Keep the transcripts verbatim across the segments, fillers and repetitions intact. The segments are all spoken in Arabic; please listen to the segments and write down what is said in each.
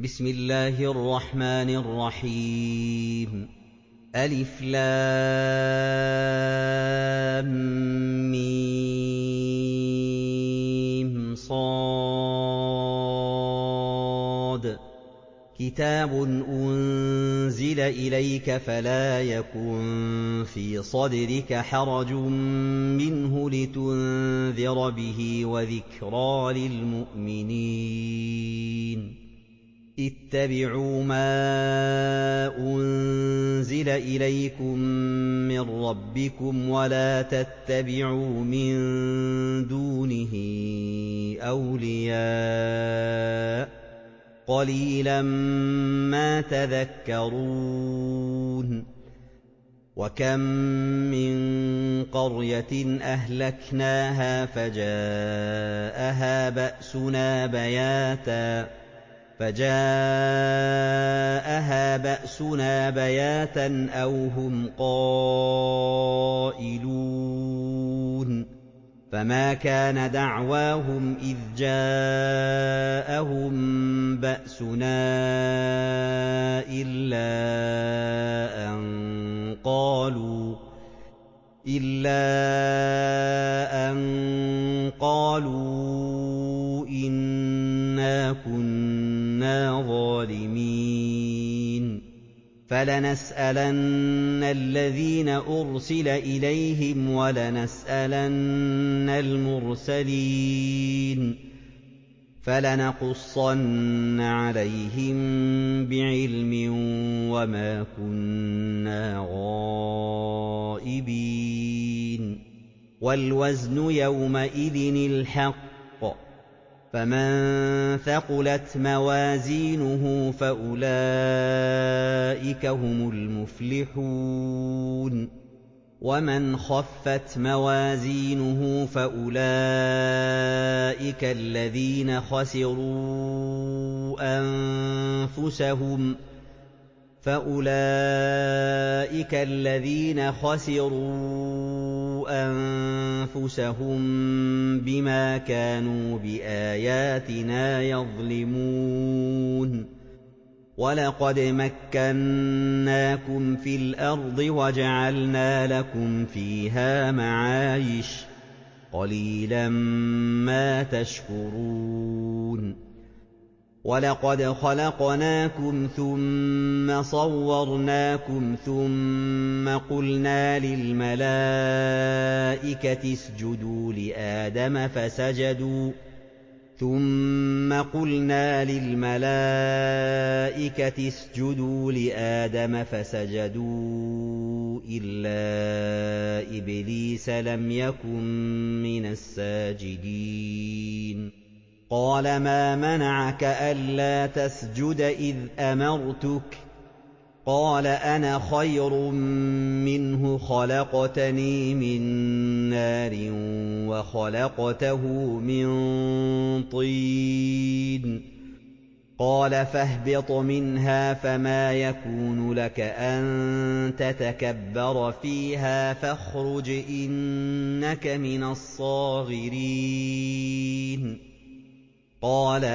بسم الله الرحمن الرحيم ألف لام ميم صاد كتاب أنزل إليك فلا يكن في صدرك حرج منه لتنذر به وذكرى للمؤمنين اتبعوا ما أنزل إليكم من ربكم ولا تتبعوا من دونه أولياء قليلا ما تذكرون وكم من قرية أهلكناها فجاءها بأسنا بياتا فجاءها بأسنا بياتا أو هم قائلون فما كان دعواهم إذ جاءهم بأسنا إلا أن قالوا إلا أن قالوا إنا كنا ظالمين فلنسألن الذين أرسل إليهم ولنسألن المرسلين فلنقصن عليهم بعلم وما كنا غائبين والوزن يومئذ الحق فمن ثقلت موازينه فأولئك هم المفلحون ومن خفت موازينه فأولئك الذين خسروا أنفسهم فأولئك الذين خسروا أنفسهم بما كانوا بآياتنا يظلمون ولقد مكناكم في الأرض وجعلنا لكم فيها معايش قليلا ما تشكرون ولقد خلقناكم ثم صورناكم ثم قلنا للملائكة اسجدوا لآدم فسجدوا ثم قلنا للملائكة اسجدوا لآدم فسجدوا إلا إبليس لم يكن من الساجدين قال ما منعك ألا تسجد إذ أمرتك قال أنا خير منه خلقتني من نار وخلقته من طين قال فاهبط منها فما يكون لك أن تتكبر فيها فاخرج إنك من الصاغرين قال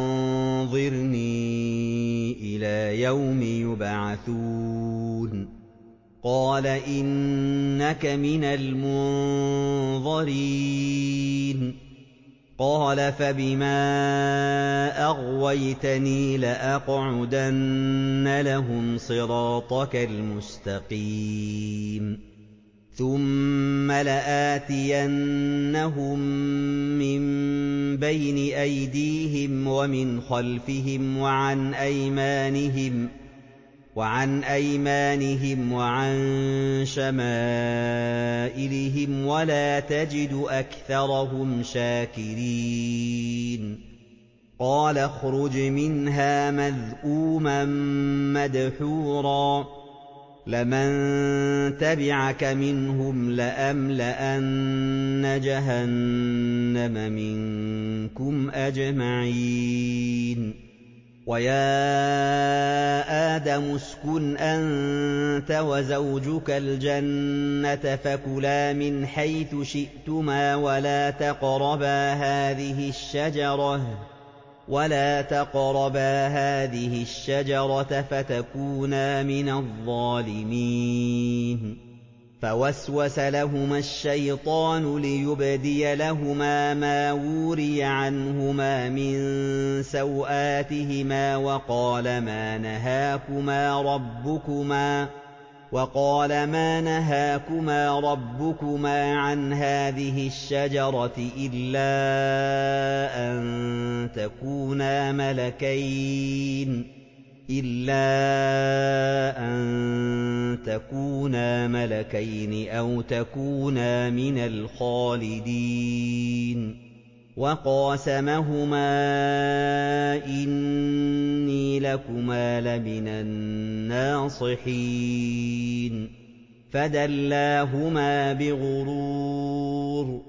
أنظرني إلى يوم يبعثون قال إنك من المنظرين قال فبما أغويتني لأقعدن لهم صراطك المستقيم ثم لآتينهم من بين أيديهم ومن خلفهم وعن أيمانهم وعن أيمانهم وعن شمائلهم ولا تجد أكثرهم شاكرين قال اخرج منها مذءوما مدحورا لمن تبعك منهم لأملأن جهنم منكم أجمعين ويا آدم اسكن أنت وزوجك الجنة فكلا من حيث شئتما ولا تقربا هذه الشجرة وَلَا تَقْرَبَا هَٰذِهِ الشَّجَرَةَ فَتَكُونَا مِنَ الظَّالِمِينَ فَوَسْوَسَ لَهُمَا الشَّيْطَانُ لِيُبْدِيَ لَهُمَا مَا وُورِيَ عَنْهُمَا مِن سَوْآتِهِمَا وَقَالَ مَا نَهَاكُمَا رَبُّكُمَا وقال ما نهاكما ربكما عن هذه الشجرة إلا أن تكونا ملكين إلا أن تكونا ملكين أو تكونا من الخالدين وقاسمهما إني لكما لمن الناصحين فدلاهما بغرور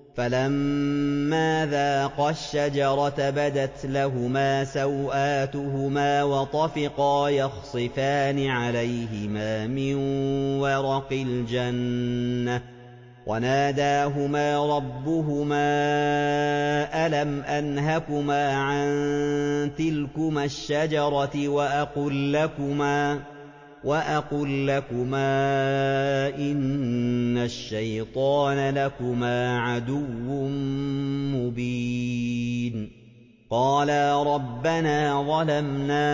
فلما ذاقا الشجرة بدت لهما سوآتهما وطفقا يخصفان عليهما من ورق الجنة وناداهما ربهما ألم أنهكما عن تلكما الشجرة وأقل لكما وأقل لكما إن الشيطان لكما عدو مبين قالا ربنا ظلمنا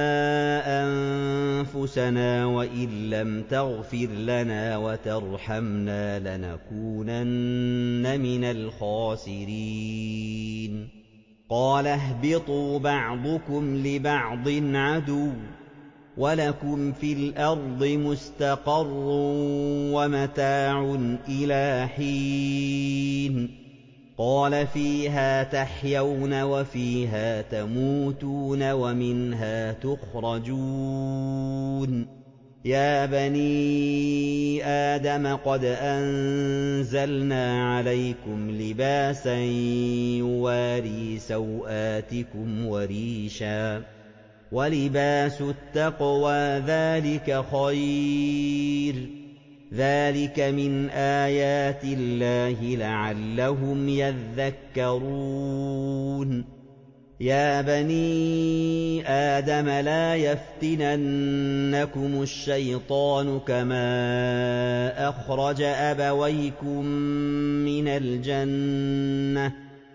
أنفسنا وإن لم تغفر لنا وترحمنا لنكونن من الخاسرين قال اهبطوا بعضكم لبعض عدو وَلَكُمْ فِي الْأَرْضِ مُسْتَقَرٌّ وَمَتَاعٌ إِلَىٰ حِينٍ قَالَ فِيهَا تَحْيَوْنَ وَفِيهَا تَمُوتُونَ وَمِنْهَا تُخْرَجُونَ يَا بَنِي آدَمَ قَدْ أَنزَلْنَا عَلَيْكُمْ لِبَاسًا يُوَارِي سَوْآتِكُمْ وَرِيشًا وَلِبَاسُ التَّقْوَىٰ ذَٰلِكَ خَيْرٌ ۚ ذَٰلِكَ مِنْ آيَاتِ اللَّهِ لَعَلَّهُمْ يَذَّكَّرُونَ يَا بَنِي آدَمَ لَا يَفْتِنَنَّكُمُ الشَّيْطَانُ كَمَا أَخْرَجَ أَبَوَيْكُم مِّنَ الْجَنَّةِ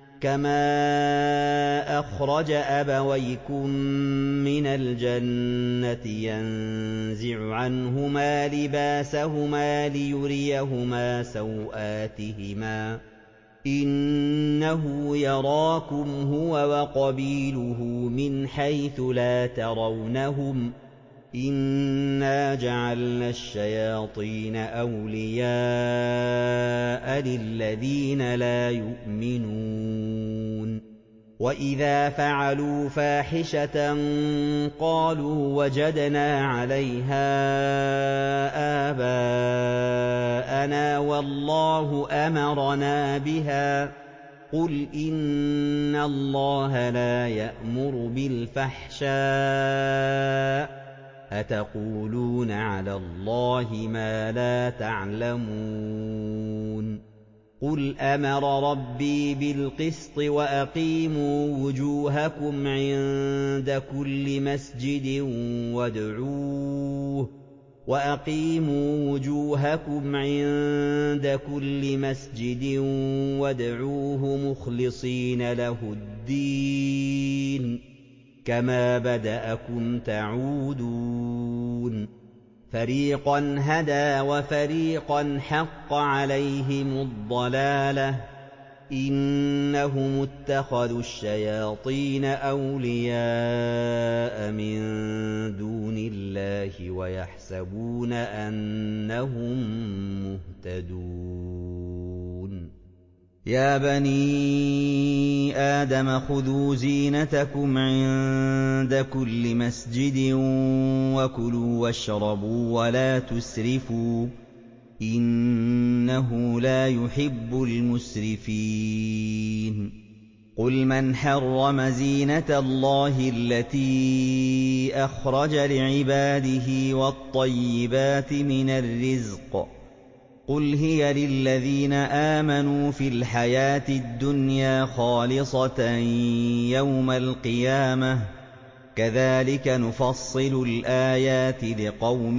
كما أخرج أبويكم من الجنة ينزع عنهما لباسهما ليريهما سوآتهما إنه يراكم هو وقبيله من حيث لا ترونهم إنا جعلنا الشياطين أولياء للذين لا يؤمنون وإذا فعلوا فاحشة قالوا وجدنا عليها آباءنا والله أمرنا بها قل إن الله لا يأمر بالفحشاء أتقولون على الله ما لا تعلمون قل أمر ربي بالقسط وأقيموا وجوهكم عند كل مسجد وادعوه وأقيموا وجوهكم عند كل مسجد وادعوه مخلصين له الدين كما بدأكم تعودون فريقا هدى وفريقا حق عليهم الضلالة إنهم اتخذوا الشياطين أولياء من دون الله ويحسبون أنهم مهتدون يا بني آدم خذوا زينتكم عند كل مسجد وكلوا واشربوا ولا تسرفوا إنه لا يحب المسرفين قل من حرم زينة الله التي أخرج لعباده والطيبات من الرزق قُلْ هِيَ لِلَّذِينَ آمَنُوا فِي الْحَيَاةِ الدُّنْيَا خَالِصَةً يَوْمَ الْقِيَامَةِ ۚ كَذَٰلِكَ نُفَصِّلُ الْآيَاتِ لِقَوْمٍ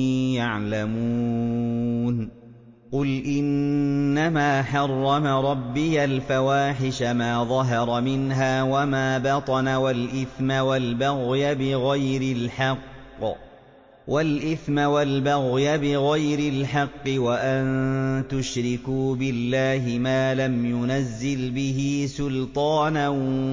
يَعْلَمُونَ قُلْ إِنَّمَا حَرَّمَ رَبِّيَ الْفَوَاحِشَ مَا ظَهَرَ مِنْهَا وَمَا بَطَنَ وَالْإِثْمَ وَالْبَغْيَ بِغَيْرِ الْحَقِّ وَالْإِثْمَ وَالْبَغْيَ بِغَيْرِ الْحَقِّ وَأَن تُشْرِكُوا بِاللَّهِ مَا لَمْ يُنَزِّلْ بِهِ سُلْطَانًا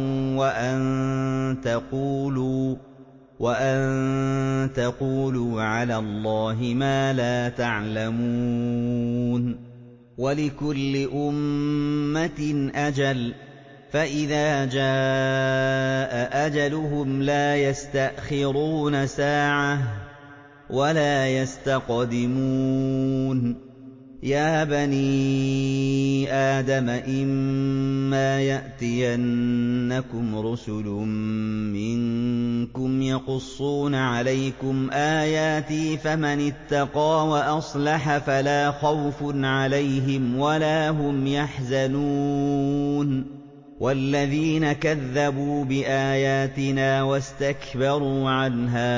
وَأَن تَقُولُوا وَأَن تَقُولُوا عَلَى اللَّهِ مَا لَا تَعْلَمُونَ وَلِكُلِّ أُمَّةٍ أَجَلٌ ۖ فَإِذَا جَاءَ أَجَلُهُمْ لَا يَسْتَأْخِرُونَ سَاعَةً ۖ وَلَا يَسْتَقْدِمُونَ يَا بَنِي آدَمَ إِمَّا يَأْتِيَنَّكُمْ رُسُلٌ مِّنكُمْ يَقُصُّونَ عَلَيْكُمْ آيَاتِي فَمَنِ اتَّقَىٰ وَأَصْلَحَ فَلَا خَوْفٌ عَلَيْهِمْ وَلَا هُمْ يَحْزَنُونَ وَالَّذِينَ كَذَّبُوا بِآيَاتِنَا وَاسْتَكْبَرُوا عَنْهَا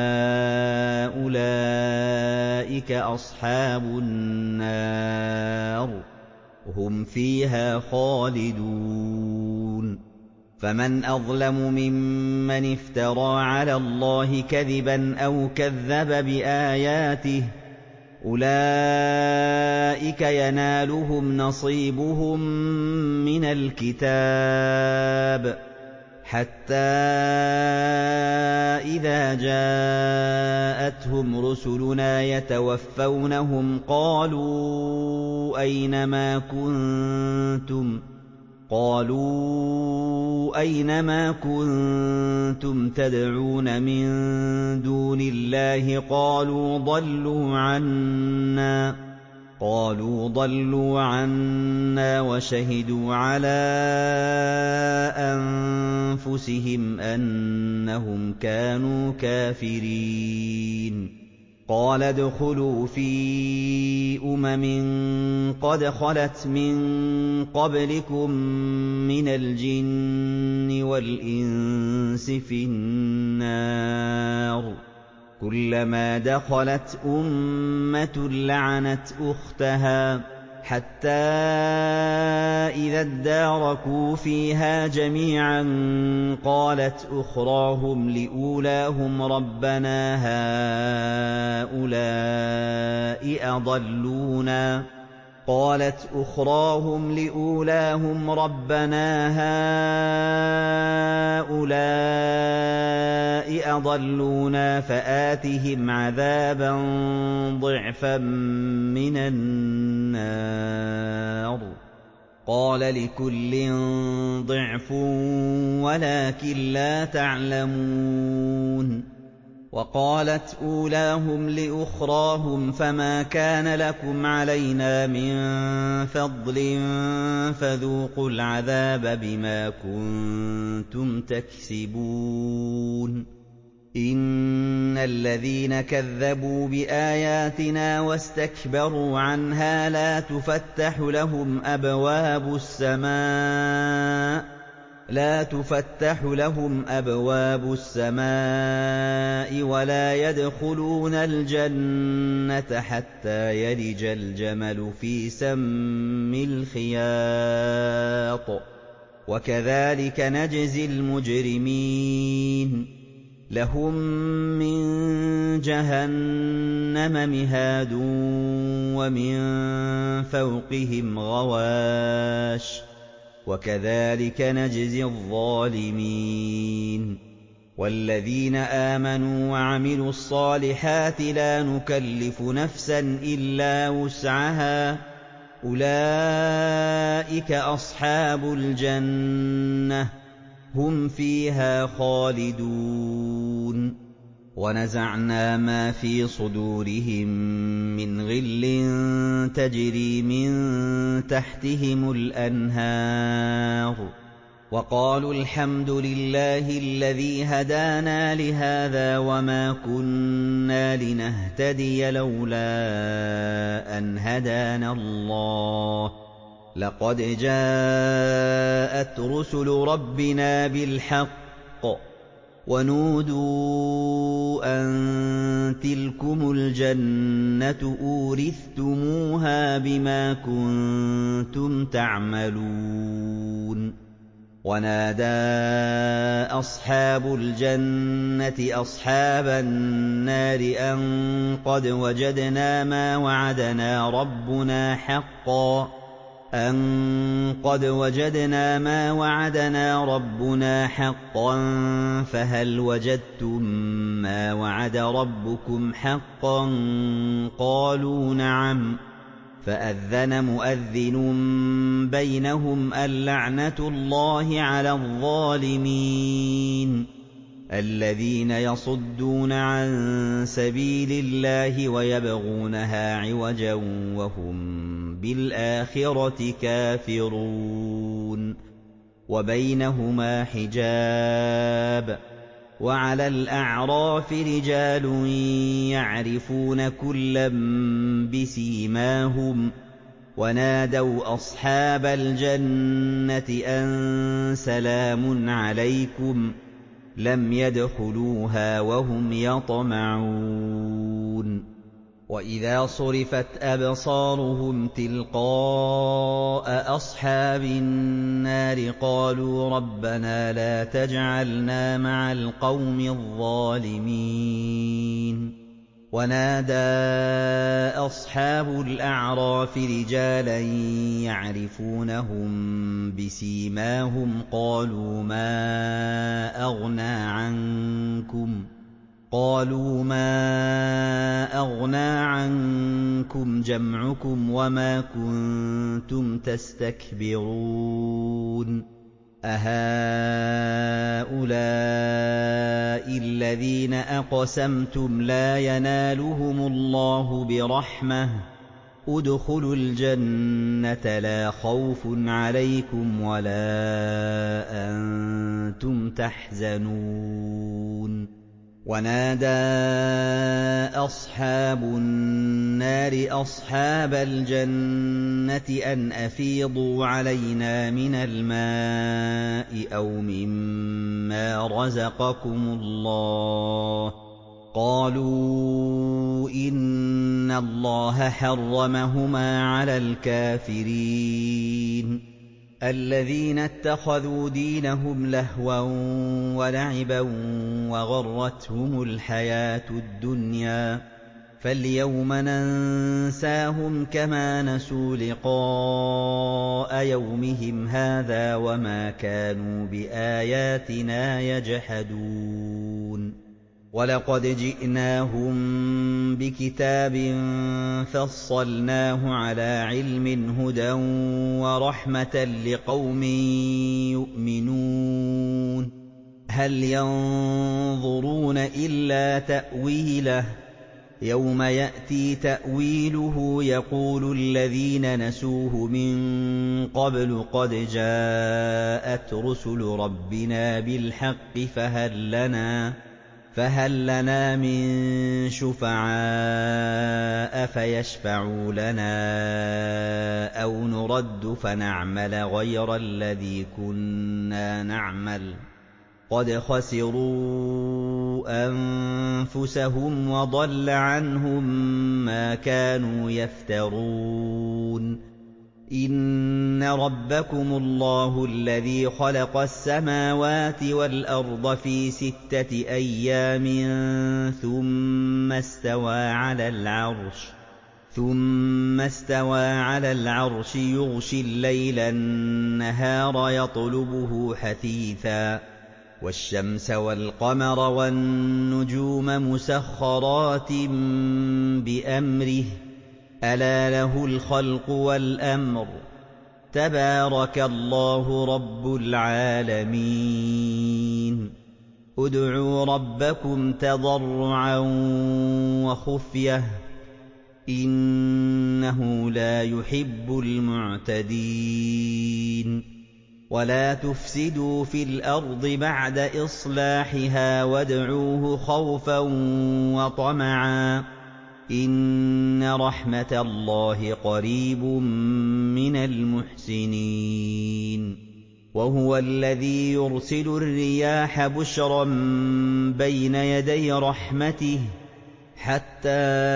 أُولَٰئِكَ أَصْحَابُ النَّارِ ۖ هُمْ فِيهَا خَالِدُونَ فَمَنْ أَظْلَمُ مِمَّنِ افْتَرَىٰ عَلَى اللَّهِ كَذِبًا أَوْ كَذَّبَ بِآيَاتِهِ ۚ أُولَٰئِكَ يَنَالُهُمْ نَصِيبُهُم مِّنَ الْكِتَابِ حَتَّىٰ إِذَا جَاءَتْهُمْ رُسُلُنَا يَتَوَفَّوْنَهُمْ قَالُوا أَيْنَ مَا كُنتُمْ تَدْعُونَ مِن دُونِ اللَّهِ قَالُوا ضَلُّوا عَنَّا وَشَهِدُوا عَلَىٰ أَنفُسِهِمْ أَنَّهُمْ كَانُوا كَافِرِينَ قَالَ ادْخُلُوا فِي أُمَمٍ قَدْ خَلَتْ مِن قَبْلِكُم مِّنَ الْجِنِّ وَالْإِنسِ فِي النَّارِ ۖ كُلَّمَا دَخَلَتْ أُمَّةٌ لَّعَنَتْ أُخْتَهَا حَتَّىٰ إِذَا ادَّارَكُوا فِيهَا جَمِيعًا قَالَتْ أُخْرَاهُمْ لِأُولَاهُمْ رَبَّنَا هَٰؤُلَاءِ أَضَلُّونَا قَالَتْ أُخْرَاهُمْ لِأُولَاهُمْ رَبَّنَا هَٰؤُلَاءِ أَضَلُّونَا فَآتِهِمْ عَذَابًا ضِعْفًا مِّنَ النَّارِ ۖ قَالَ لِكُلٍّ ضِعْفٌ وَلَٰكِن لَّا تَعْلَمُونَ وَقَالَتْ أُولَاهُمْ لِأُخْرَاهُمْ فَمَا كَانَ لَكُمْ عَلَيْنَا مِن فَضْلٍ فَذُوقُوا الْعَذَابَ بِمَا كُنتُمْ تَكْسِبُونَ إِنَّ الَّذِينَ كَذَّبُوا بِآيَاتِنَا وَاسْتَكْبَرُوا عَنْهَا لَا تُفَتَّحُ لَهُمْ أَبْوَابُ السَّمَاءِ لا تفتح لهم أبواب السماء ولا يدخلون الجنة حتى يلج الجمل في سم الخياط وكذلك نجزي المجرمين لهم من جهنم مهاد ومن فوقهم غواش وكذلك نجزي الظالمين والذين آمنوا وعملوا الصالحات لا نكلف نفسا إلا وسعها أولئك أصحاب الجنة هم فيها خالدون ونزعنا ما في صدورهم من غل تجري من تحتهم الأنهار وَقَالُوا الْحَمْدُ لِلَّهِ الَّذِي هَدَانَا لِهَٰذَا وَمَا كُنَّا لِنَهْتَدِيَ لَوْلَا أَنْ هَدَانَا اللَّهُ ۖ لَقَدْ جَاءَتْ رُسُلُ رَبِّنَا بِالْحَقِّ ۖ وَنُودُوا أَن تِلْكُمُ الْجَنَّةُ أُورِثْتُمُوهَا بِمَا كُنتُمْ تَعْمَلُونَ وَنَادَىٰ أَصْحَابُ الْجَنَّةِ أَصْحَابَ النَّارِ أَن قَدْ وَجَدْنَا مَا وَعَدَنَا رَبُّنَا حَقًّا أَن قَدْ وَجَدْنَا مَا وَعَدَنَا رَبُّنَا حَقًّا فَهَلْ وَجَدتُّم مَّا وَعَدَ رَبُّكُمْ حَقًّا ۖ قَالُوا نَعَمْ ۖ فَأَذَّنَ مُؤَذِّنٌ بَيْنَهُمْ اللَّعْنَةُ اللَّهِ عَلَى الظَّالِمِينَ الَّذِينَ يَصُدُّونَ عَن سَبِيلِ اللَّهِ وَيَبْغُونَهَا عِوَجًا وَهُم بِالْآخِرَةِ كَافِرُونَ وَبَيْنَهُمَا حِجَابٌ ۚ وَعَلَى الْأَعْرَافِ رِجَالٌ يَعْرِفُونَ كُلًّا بِسِيمَاهُمْ ۚ وَنَادَوْا أَصْحَابَ الْجَنَّةِ أَن سَلَامٌ عَلَيْكُمْ ۚ لَمْ يَدْخُلُوهَا وَهُمْ يَطْمَعُونَ وَإِذَا صُرِفَتْ أَبْصَارُهُمْ تِلْقَاءَ أَصْحَابِ النَّارِ قَالُوا رَبَّنَا لَا تَجْعَلْنَا مَعَ الْقَوْمِ الظَّالِمِينَ وَنَادَىٰ أَصْحَابُ الْأَعْرَافِ رِجَالًا يَعْرِفُونَهُم بِسِيمَاهُمْ قَالُوا مَا أَغْنَىٰ عَنكُمْ جَمْعُكُمْ وَمَا كُنتُمْ تَسْتَكْبِرُونَ أَهَٰؤُلَاءِ الَّذِينَ أَقْسَمْتُمْ لَا يَنَالُهُمُ اللَّهُ بِرَحْمَةٍ ۚ ادْخُلُوا الْجَنَّةَ لَا خَوْفٌ عَلَيْكُمْ وَلَا أَنتُمْ تَحْزَنُونَ وَنَادَىٰ أَصْحَابُ النَّارِ أَصْحَابَ الْجَنَّةِ أَنْ أَفِيضُوا عَلَيْنَا مِنَ الْمَاءِ أَوْ مِمَّا رَزَقَكُمُ اللَّهُ ۚ قَالُوا إِنَّ اللَّهَ حَرَّمَهُمَا عَلَى الْكَافِرِينَ الَّذِينَ اتَّخَذُوا دِينَهُمْ لَهْوًا وَلَعِبًا وَغَرَّتْهُمُ الْحَيَاةُ الدُّنْيَا فَالْيَوْمَ نَنسَاهُمْ كَمَا نَسُوا لِقَاءَ يَوْمِهِمْ هَٰذَا وَمَا كَانُوا بِآيَاتِنَا يَجْحَدُونَ وَلَقَدْ جِئْنَاهُم بِكِتَابٍ فَصَّلْنَاهُ عَلَىٰ عِلْمٍ هُدًى وَرَحْمَةً لِّقَوْمٍ يُؤْمِنُونَ هَلْ يَنظُرُونَ إِلَّا تَأْوِيلَهُ ۚ يَوْمَ يَأْتِي تَأْوِيلُهُ يَقُولُ الَّذِينَ نَسُوهُ مِن قَبْلُ قَدْ جَاءَتْ رُسُلُ رَبِّنَا بِالْحَقِّ فَهَل لَّنَا مِن شُفَعَاءَ فَيَشْفَعُوا لَنَا أَوْ نُرَدُّ فَنَعْمَلَ غَيْرَ الَّذِي كُنَّا نَعْمَلُ ۚ قَدْ خَسِرُوا أَنفُسَهُمْ وَضَلَّ عَنْهُم مَّا كَانُوا يَفْتَرُونَ إِنَّ رَبَّكُمُ اللَّهُ الَّذِي خَلَقَ السَّمَاوَاتِ وَالْأَرْضَ فِي سِتَّةِ أَيَّامٍ ثُمَّ اسْتَوَىٰ عَلَى الْعَرْشِ يُغْشِي اللَّيْلَ النَّهَارَ يَطْلُبُهُ حَثِيثًا وَالشَّمْسَ وَالْقَمَرَ وَالنُّجُومَ مُسَخَّرَاتٍ بِأَمْرِهِ ۗ أَلَا لَهُ الْخَلْقُ وَالْأَمْرُ ۗ تَبَارَكَ اللَّهُ رَبُّ الْعَالَمِينَ ادْعُوا رَبَّكُمْ تَضَرُّعًا وَخُفْيَةً ۚ إِنَّهُ لَا يُحِبُّ الْمُعْتَدِينَ وَلَا تُفْسِدُوا فِي الْأَرْضِ بَعْدَ إِصْلَاحِهَا وَادْعُوهُ خَوْفًا وَطَمَعًا ۚ إِنَّ رَحْمَتَ اللَّهِ قَرِيبٌ مِّنَ الْمُحْسِنِينَ وَهُوَ الَّذِي يُرْسِلُ الرِّيَاحَ بُشْرًا بَيْنَ يَدَيْ رَحْمَتِهِ حَتَّىٰ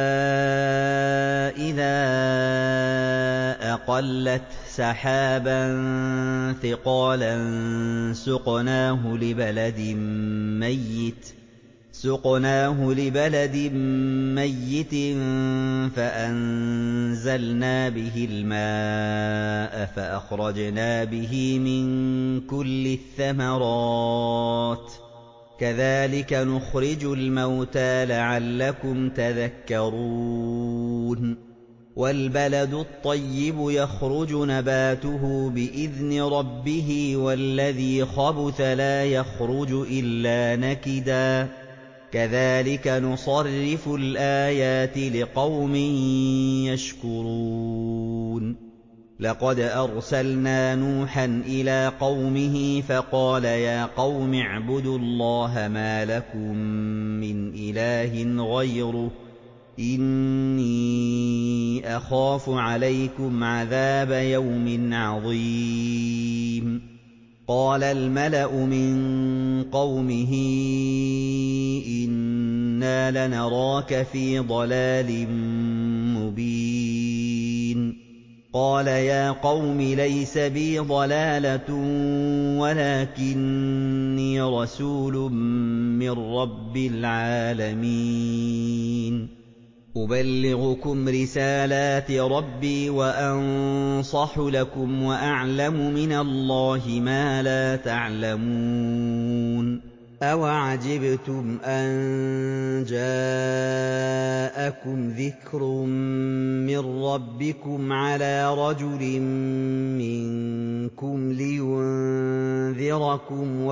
إِذَا أَقَلَّتْ سَحَابًا ثِقَالًا سُقْنَاهُ لِبَلَدٍ مَّيِّتٍ فَأَنزَلْنَا بِهِ الْمَاءَ فَأَخْرَجْنَا بِهِ مِن كُلِّ الثَّمَرَاتِ ۚ كَذَٰلِكَ نُخْرِجُ الْمَوْتَىٰ لَعَلَّكُمْ تَذَكَّرُونَ وَالْبَلَدُ الطَّيِّبُ يَخْرُجُ نَبَاتُهُ بِإِذْنِ رَبِّهِ وَالَّذِي خَبُثَ لَا يَخْرُجُ إِلَّا نَكِدًا ۚ كَذَٰلِكَ نُصَرِّفُ الْآيَاتِ لِقَوْمٍ يَشْكُرُونَ لَقَدْ أَرْسَلْنَا نُوحًا إِلَىٰ قَوْمِهِ فَقَالَ يَا قَوْمِ اعْبُدُوا اللَّهَ مَا لَكُم مِّنْ إِلَٰهٍ غَيْرُهُ إِنِّي أَخَافُ عَلَيْكُمْ عَذَابَ يَوْمٍ عَظِيمٍ قَالَ الْمَلَأُ مِن قَوْمِهِ إِنَّا لَنَرَاكَ فِي ضَلَالٍ مُّبِينٍ قَالَ يَا قَوْمِ لَيْسَ بِي ضَلَالَةٌ وَلَٰكِنِّي رَسُولٌ مِّن رَّبِّ الْعَالَمِينَ أُبَلِّغُكُمْ رِسَالَاتِ رَبِّي وَأَنصَحُ لَكُمْ وَأَعْلَمُ مِنَ اللَّهِ مَا لَا تَعْلَمُونَ أَوَعَجِبْتُمْ أَن جَاءَكُمْ ذِكْرٌ مِّن رَّبِّكُمْ عَلَىٰ رَجُلٍ مِّنكُمْ لِيُنذِرَكُمْ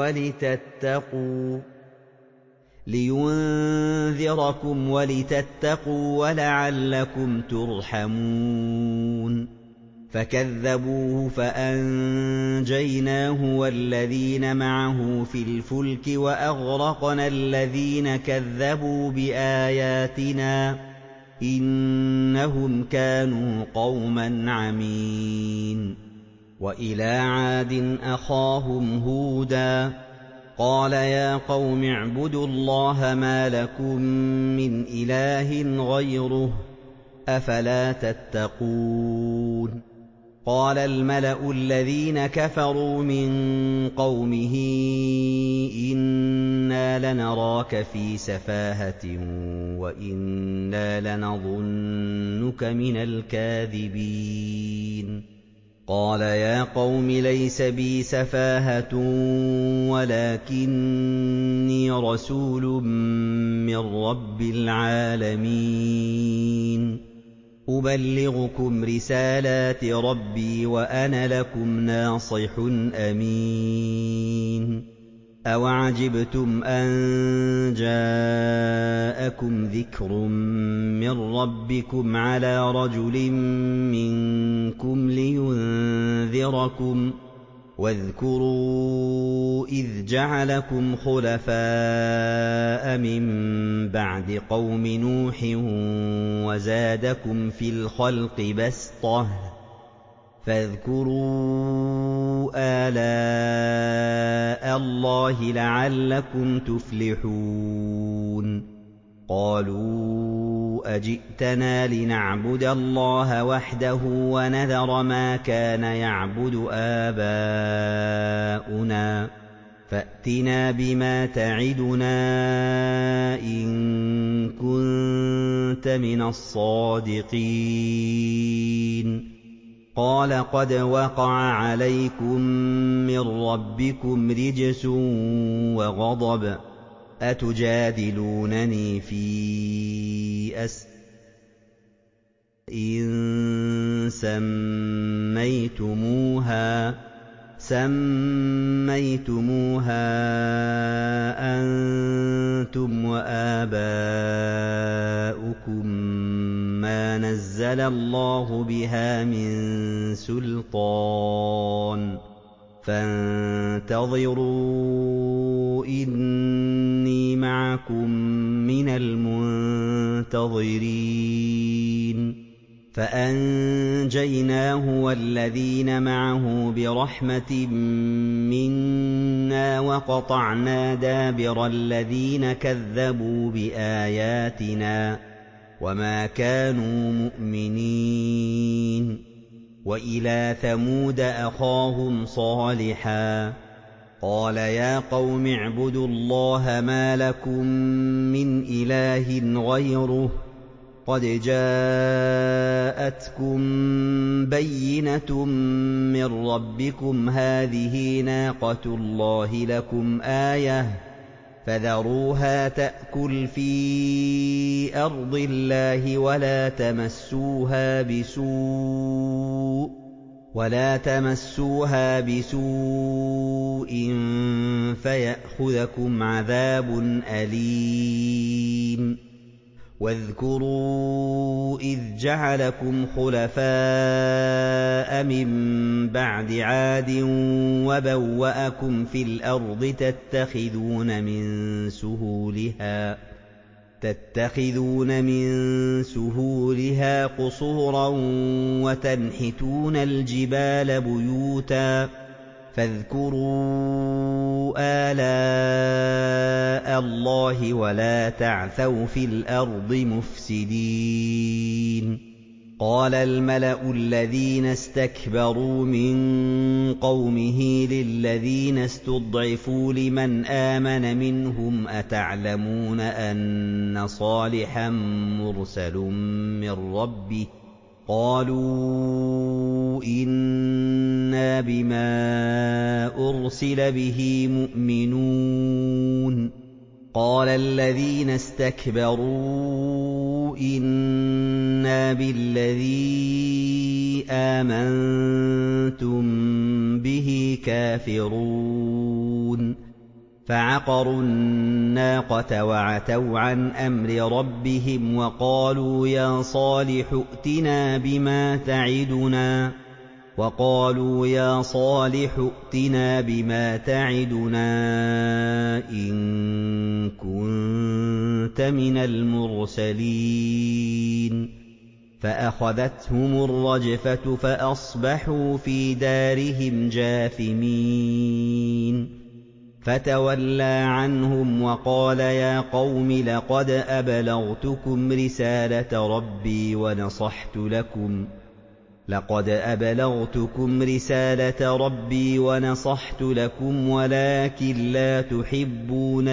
لِيُنذِرَكُمْ وَلِتَتَّقُوا وَلَعَلَّكُمْ تُرْحَمُونَ فَكَذَّبُوهُ فَأَنجَيْنَاهُ وَالَّذِينَ مَعَهُ فِي الْفُلْكِ وَأَغْرَقْنَا الَّذِينَ كَذَّبُوا بِآيَاتِنَا ۚ إِنَّهُمْ كَانُوا قَوْمًا عَمِينَ وَإِلَىٰ عَادٍ أَخَاهُمْ هُودًا قَالَ يَا قَوْمِ اعْبُدُوا اللَّهَ مَا لَكُم مِّنْ إِلَٰهٍ غَيْرُهُ ۖ أَفَلَا تَتَّقُونَ قَالَ الْمَلَأُ الَّذِينَ كَفَرُوا مِن قَوْمِهِ إِنَّا لَنَرَاكَ فِي سَفَاهَةٍ وَإِنَّا لَنَظُنُّكَ مِنَ الْكَاذِبِينَ قَالَ يَا قَوْمِ لَيْسَ بِي سَفَاهَةٌ وَلَٰكِنِّي رَسُولٌ مِّن رَّبِّ الْعَالَمِينَ أُبَلِّغُكُمْ رِسَالَاتِ رَبِّي وَأَنَا لَكُمْ نَاصِحٌ أَمِينٌ أَوَعَجِبْتُمْ أَن جَاءَكُمْ ذِكْرٌ مِّن رَّبِّكُمْ عَلَىٰ رَجُلٍ مِّنكُمْ لِيُنذِرَكُمْ ۖ وَاذْكُرُوا إِذْ جَعَلَكُمْ خُلَفَاءَ مِن بَعْدِ قَوْمِ نُوحٍ وَزَادَكُمْ فِي الْخَلْقِ بَسْطَةً ۖ فاذكروا آلاء اللَّهِ لَعَلَّكُمْ تُفْلِحُونَ قَالُوا أَجِئْتَنَا لِنَعْبُدَ اللَّهَ وَحْدَهُ وَنَذَرَ مَا كَانَ يَعْبُدُ آبَاؤُنَا فَأْتِنَا بِمَا تَعِدُنَا إِن كُنتَ مِنَ الصَّادِقِينَ قَالَ قَدْ وَقَعَ عَلَيْكُم مِّن رَّبِّكُمْ رِجْسٌ وَغَضَبٌ ۖ أَتُجَادِلُونَنِي فِي أَسْمَاءٍ سَمَّيْتُمُوهَا أَنتُمْ وَآبَاؤُكُم مَّا نَزَّلَ اللَّهُ بِهَا مِن سُلْطَانٍ فَانتَظِرُوا إِنِّي مَعَكُم مِّنَ الْمُنتَظِرِينَ فَأَنجَيْنَاهُ وَالَّذِينَ مَعَهُ بِرَحْمَةٍ مِّنَّا وَقَطَعْنَا دَابِرَ الَّذِينَ كَذَّبُوا بِآيَاتِنَا ۖ وَمَا كَانُوا مُؤْمِنِينَ وَإِلَىٰ ثَمُودَ أَخَاهُمْ صَالِحًا قَالَ يَا قَوْمِ اعْبُدُوا اللَّهَ مَا لَكُم مِّنْ إِلَٰهٍ غَيْرُهُ قَدْ جَاءَتْكُم بَيِّنَةٌ مِّن رَّبِّكُمْ ۖ هَٰذِهِ نَاقَةُ اللَّهِ لَكُمْ آيَةً فَذَرُوهَا تَأْكُلْ فِي أَرْضِ اللَّهِ وَلَا تَمَسُّوهَا بِسُوءٍ وَلَا تَمَسُّوهَا بِسُوءٍ فَيَأْخُذَكُمْ عَذَابٌ أَلِيمٌ وَاذْكُرُوا إِذْ جَعَلَكُمْ خُلَفَاءَ مِن بَعْدِ عَادٍ وَبَوَّأَكُمْ فِي الْأَرْضِ تَتَّخِذُونَ مِن سُهُولِهَا تَتَّخِذُونَ مِن سُهُولِهَا قُصُورًا وَتَنْحِتُونَ الْجِبَالَ بُيُوتًا فَاذْكُرُوا آلَاءَ اللَّهِ وَلَا تَعْثَوْا فِي الْأَرْضِ مُفْسِدِينَ قَالَ الْمَلَأُ الَّذِينَ اسْتَكْبَرُوا مِن قَوْمِهِ لِلَّذِينَ اسْتُضْعِفُوا لِمَنْ آمَنَ مِنْهُمْ أَتَعْلَمُونَ أَنَّ صَالِحًا مُّرْسَلٌ مِّن رَّبِّهِ قَالُوا إِنَّا بِمَا أُرْسِلَ بِهِ مُؤْمِنُونَ قَالَ الَّذِينَ اسْتَكْبَرُوا إِنَّا بِالَّذِي آمَنتُم بِهِ كَافِرُونَ فَعَقَرُوا النَّاقَةَ وَعَتَوْا عَنْ أَمْرِ رَبِّهِمْ وَقَالُوا يَا صَالِحُ ائْتِنَا بِمَا تَعِدُنَا وَقَالُوا يَا صَالِحُ ائْتِنَا بِمَا تَعِدُنَا إِن كُنتَ مِنَ الْمُرْسَلِينَ فَأَخَذَتْهُمُ الرَّجْفَةُ فَأَصْبَحُوا فِي دَارِهِمْ جَاثِمِينَ فَتَوَلَّىٰ عَنْهُمْ وَقَالَ يَا قَوْمِ لَقَدْ أَبْلَغْتُكُمْ رِسَالَةَ رَبِّي وَنَصَحْتُ لَكُمْ لَقَدْ أَبْلَغْتُكُمْ رِسَالَةَ رَبِّي وَنَصَحْتُ لَكُمْ وَلَٰكِن لَّا تُحِبُّونَ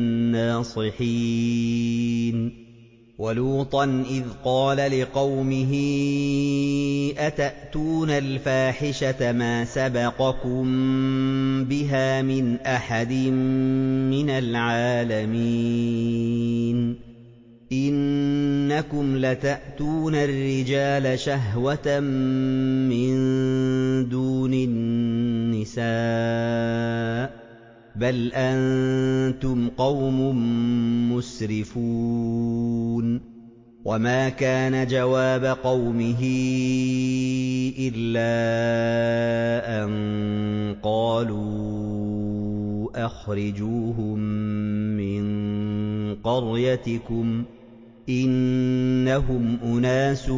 النَّاصِحِينَ وَلُوطًا إِذْ قَالَ لِقَوْمِهِ أَتَأْتُونَ الْفَاحِشَةَ مَا سَبَقَكُم بِهَا مِنْ أَحَدٍ مِّنَ الْعَالَمِينَ إِنَّكُمْ لَتَأْتُونَ الرِّجَالَ شَهْوَةً مِّن دُونِ النِّسَاءِ بَلْ أَنتُمْ قَوْمٌ مُّسْرِفُونَ وَمَا كَانَ جَوَابَ قَوْمِهِ إِلَّا أَن قَالُوا أَخْرِجُوهُم مِّن قَرْيَتِكُمْ ۖ إِنَّهُمْ أُنَاسٌ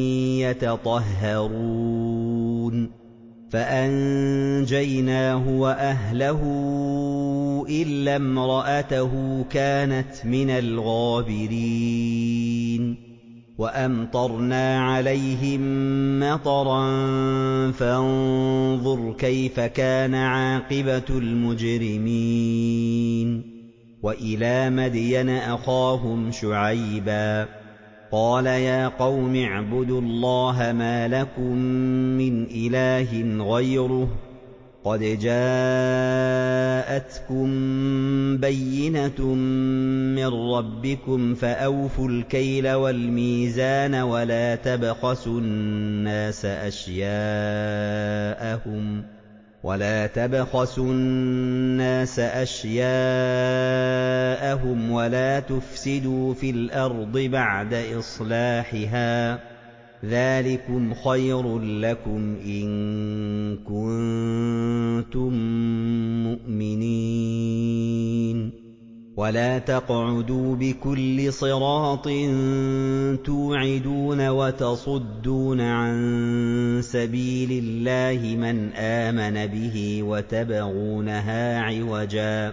يَتَطَهَّرُونَ فَأَنجَيْنَاهُ وَأَهْلَهُ إِلَّا امْرَأَتَهُ كَانَتْ مِنَ الْغَابِرِينَ وَأَمْطَرْنَا عَلَيْهِم مَّطَرًا فَانظُرْ كَيْفَ كَانَ عَاقِبَةُ الْمُجْرِمِينَ وَإِلَىٰ مَدْيَنَ أَخَاهُمْ شُعَيْبًا قَالَ يَا قَوْمِ اعْبُدُوا اللَّهَ مَا لَكُم مِّنْ إِلَٰهٍ غَيْرُهُ قَدْ جَاءَتْكُم بَيِّنَةٌ مِّن رَّبِّكُمْ فَأَوْفُوا الْكَيْلَ وَالْمِيزَانَ وَلَا تَبْخَسُوا النَّاسَ أَشْيَاءَهُمْ وَلَا تَبْخَسُوا النَّاسَ أَشْيَاءَهُمْ وَلَا تُفْسِدُوا فِي الْأَرْضِ بَعْدَ إِصْلَاحِهَا ذَٰلِكُمْ خَيْرٌ لَّكُمْ إِن كُنتُم مُّؤْمِنِينَ وَلَا تَقْعُدُوا بِكُلِّ صِرَاطٍ تُوعِدُونَ وَتَصُدُّونَ عَن سَبِيلِ اللَّهِ مَنْ آمَنَ بِهِ وَتَبْغُونَهَا عِوَجًا ۚ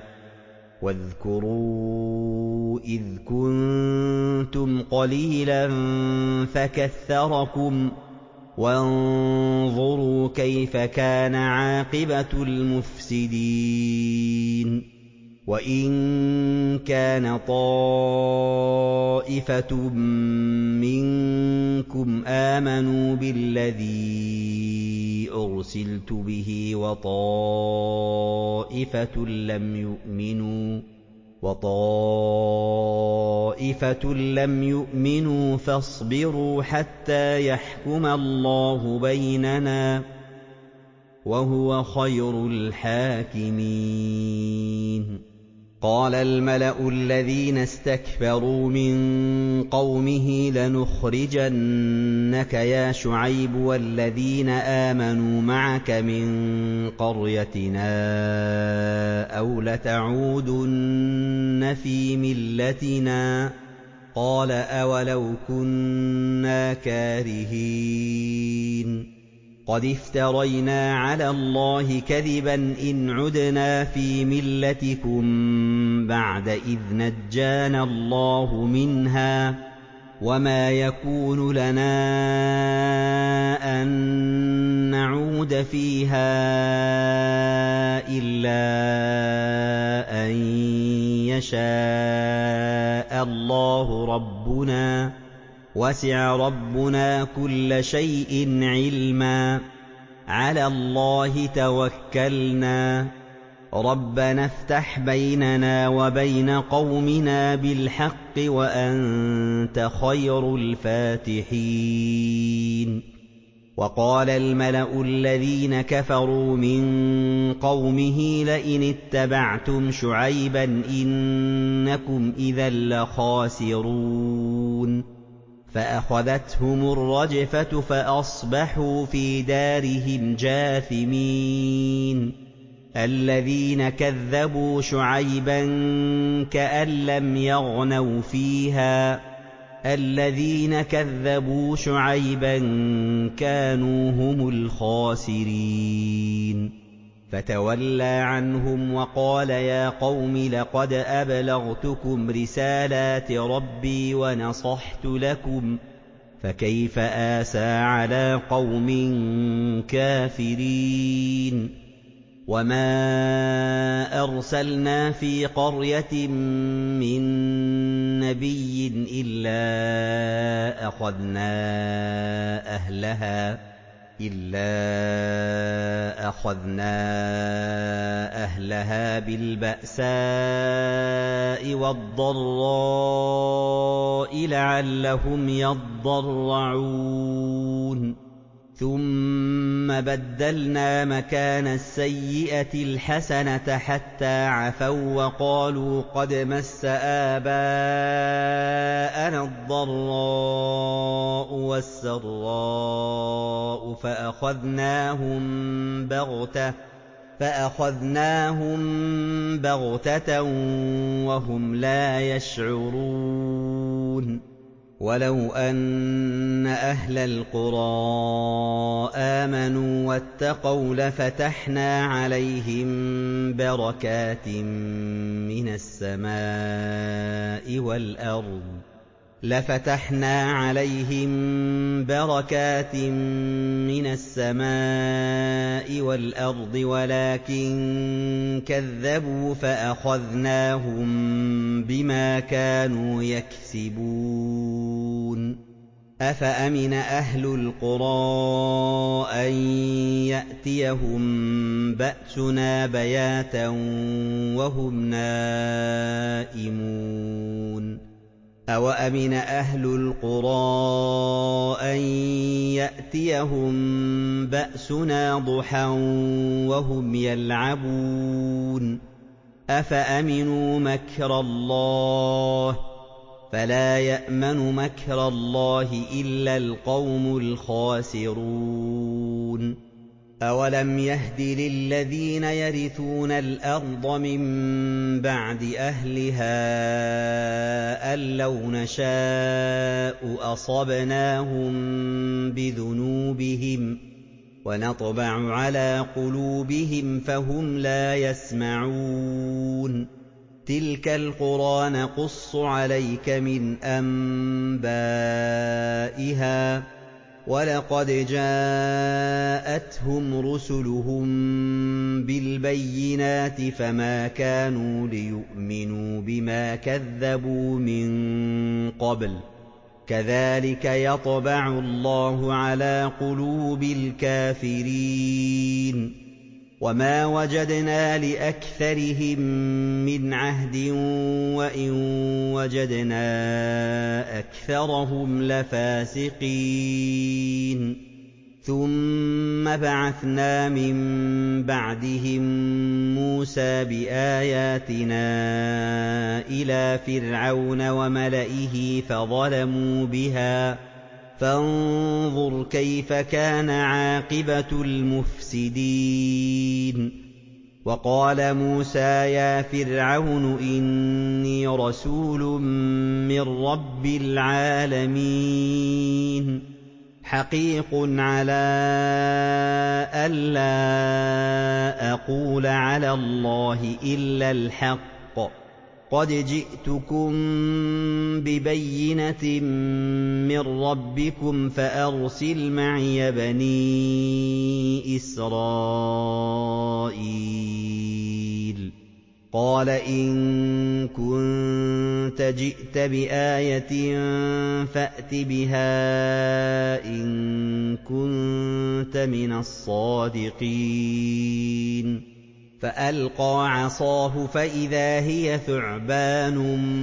وَاذْكُرُوا إِذْ كُنتُمْ قَلِيلًا فَكَثَّرَكُمْ ۖ وَانظُرُوا كَيْفَ كَانَ عَاقِبَةُ الْمُفْسِدِينَ وَإِن كَانَ طَائِفَةٌ مِّنكُمْ آمَنُوا بِالَّذِي أُرْسِلْتُ بِهِ وَطَائِفَةٌ لَّمْ يُؤْمِنُوا وَطَائِفَةٌ لَّمْ يُؤْمِنُوا فَاصْبِرُوا حَتَّىٰ يَحْكُمَ اللَّهُ بَيْنَنَا ۖ وَهُوَ خَيْرُ الْحَاكِمِينَ قَالَ الْمَلَأُ الَّذِينَ اسْتَكْبَرُوا مِن قَوْمِهِ لَنُخْرِجَنَّكَ يَا شُعَيْبُ وَالَّذِينَ آمَنُوا مَعَكَ مِن قَرْيَتِنَا أَوْ لَتَعُودُنَّ فِي مِلَّتِنَا ۖ قَالَ أَوَلَوْ كُنَّا كَارِهِينَ قَدِ افْتَرَيْنَا عَلَى اللَّهِ كَذِبًا إِنْ عُدْنَا فِي مِلَّتِكُم بَعْدَ إِذْ نَجَّانَا اللَّهُ مِنْهَا ۚ وَمَا يَكُونُ لَنَا أَن نَّعُودَ فِيهَا إِلَّا أَن يَشَاءَ اللَّهُ رَبُّنَا ۚ وَسِعَ رَبُّنَا كُلَّ شَيْءٍ عِلْمًا ۚ عَلَى اللَّهِ تَوَكَّلْنَا ۚ رَبَّنَا افْتَحْ بَيْنَنَا وَبَيْنَ قَوْمِنَا بِالْحَقِّ وَأَنتَ خَيْرُ الْفَاتِحِينَ وَقَالَ الْمَلَأُ الَّذِينَ كَفَرُوا مِن قَوْمِهِ لَئِنِ اتَّبَعْتُمْ شُعَيْبًا إِنَّكُمْ إِذًا لَّخَاسِرُونَ فَأَخَذَتْهُمُ الرَّجْفَةُ فَأَصْبَحُوا فِي دَارِهِمْ جَاثِمِينَ الَّذِينَ كَذَّبُوا شُعَيْبًا كَأَن لَّمْ يَغْنَوْا فِيهَا ۚ الَّذِينَ كَذَّبُوا شُعَيْبًا كَانُوا هُمُ الْخَاسِرِينَ فَتَوَلَّىٰ عَنْهُمْ وَقَالَ يَا قَوْمِ لَقَدْ أَبْلَغْتُكُمْ رِسَالَاتِ رَبِّي وَنَصَحْتُ لَكُمْ ۖ فَكَيْفَ آسَىٰ عَلَىٰ قَوْمٍ كَافِرِينَ وَمَا أَرْسَلْنَا فِي قَرْيَةٍ مِّن نَّبِيٍّ إِلَّا أَخَذْنَا أَهْلَهَا إِلَّا أَخَذْنَا أَهْلَهَا بِالْبَأْسَاءِ وَالضَّرَّاءِ لَعَلَّهُمْ يَضَّرَّعُونَ ثُمَّ بَدَّلْنَا مَكَانَ السَّيِّئَةِ الْحَسَنَةَ حَتَّىٰ عَفَوا وَّقَالُوا قَدْ مَسَّ آبَاءَنَا الضَّرَّاءُ وَالسَّرَّاءُ فَأَخَذْنَاهُم بَغْتَةً فَأَخَذْنَاهُم بَغْتَةً وَهُمْ لَا يَشْعُرُونَ وَلَوْ أَنَّ أَهْلَ الْقُرَىٰ آمَنُوا وَاتَّقَوْا لَفَتَحْنَا عَلَيْهِم بَرَكَاتٍ مِّنَ السَّمَاءِ وَالْأَرْضِ لَفَتَحْنَا عَلَيْهِم بَرَكَاتٍ مِّنَ السَّمَاءِ وَالْأَرْضِ وَلَٰكِن كَذَّبُوا فَأَخَذْنَاهُم بِمَا كَانُوا يَكْسِبُونَ أَفَأَمِنَ أَهْلُ الْقُرَىٰ أَن يَأْتِيَهُم بَأْسُنَا بَيَاتًا وَهُمْ نَائِمُونَ أَوَأَمِنَ أَهْلُ الْقُرَىٰ أَن يَأْتِيَهُم بَأْسُنَا ضُحًى وَهُمْ يَلْعَبُونَ أَفَأَمِنُوا مَكْرَ اللَّهِ فلا يأمن مكر الله إلا القوم الخاسرون أولم يهد للذين يرثون الأرض من بعد أهلها أن لو نشاء أصبناهم بذنوبهم ونطبع على قلوبهم فهم لا يسمعون تلك القرى نقص عليك من أنبائها ولقد جاءتهم رسلهم بالبينات فما كانوا ليؤمنوا بما كذبوا من قبل كذلك يطبع الله على قلوب الكافرين وما وجدنا لأكثرهم من عهد وإن وجدنا أكثرهم لفاسقين ثم بعثنا من بعدهم موسى بآياتنا إلى فرعون وملئه فظلموا بها فانظر كيف كان عاقبة المفسدين وقال موسى يا فرعون إني رسول من رب العالمين حقيق على ألا أقول على الله إلا الحق قد جئتكم ببينة من ربكم فأرسل معي بني إسرائيل قال إن كنت جئت بآية فأت بها إن كنت من الصادقين فألقى عصاه فإذا هي ثعبان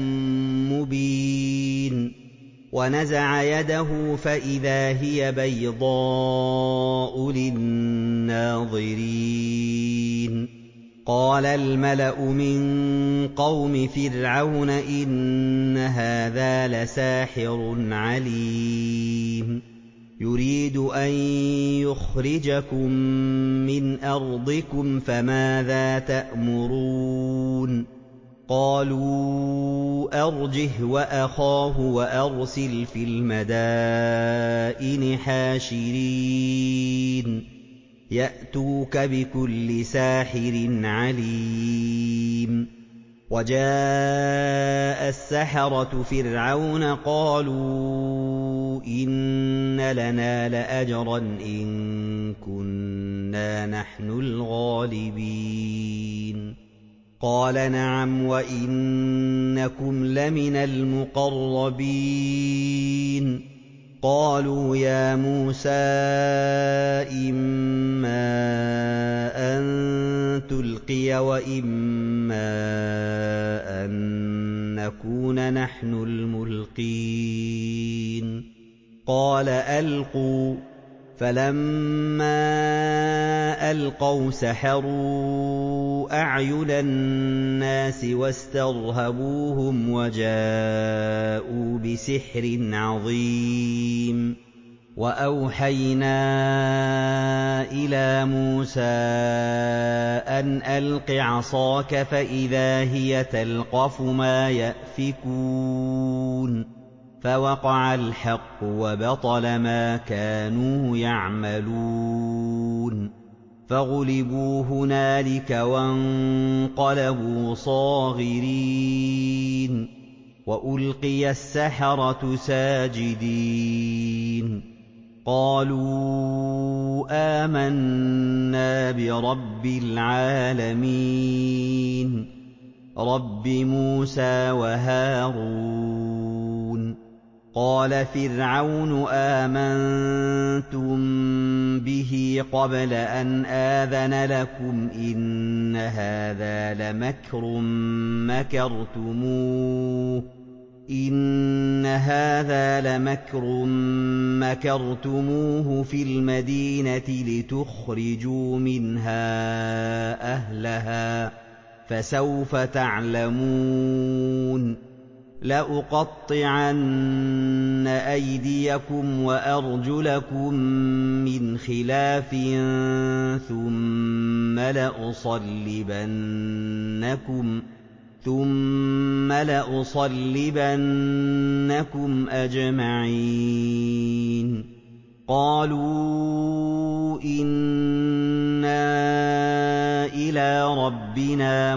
مبين ونزع يده فإذا هي بيضاء للناظرين قال الملأ من قوم فرعون إن هذا لساحر عليم يريد أن يخرجكم من أرضكم فماذا تأمرون قالوا أرجه وأخاه وأرسل في المدائن حاشرين يأتوك بكل ساحر عليم وجاء السحرة فرعون قالوا إن لنا لأجرا إن كنا نحن الغالبين قال نعم وإنكم لمن المقربين قالوا يا موسى إما أن تلقي وإما أن نكون نحن الملقين قال ألقوا فلما ألقوا سحروا أعين الناس واسترهبوهم وجاءوا بسحر عظيم وأوحينا إلى موسى أن ألق عصاك فإذا هي تلقف ما يأفكون فوقع الحق وبطل ما كانوا يعملون فغلبوا هنالك وانقلبوا صاغرين وألقي السحرة ساجدين قالوا آمنا برب العالمين رب موسى وهارون قال فرعون آمنتم به قبل أن آذن لكم إن هذا لمكر مكرتموه إن هذا لمكر مكرتموه في المدينة لتخرجوا منها أهلها فسوف تعلمون لَأُقَطِّعَنَّ أَيْدِيَكُمْ وَأَرْجُلَكُم مِّنْ خِلَافٍ ثُمَّ لَأُصَلِّبَنَّكُمْ ثُمَّ لَأُصَلِّبَنَّكُمْ أَجْمَعِينَ قَالُوا إِنَّا إِلَىٰ رَبِّنَا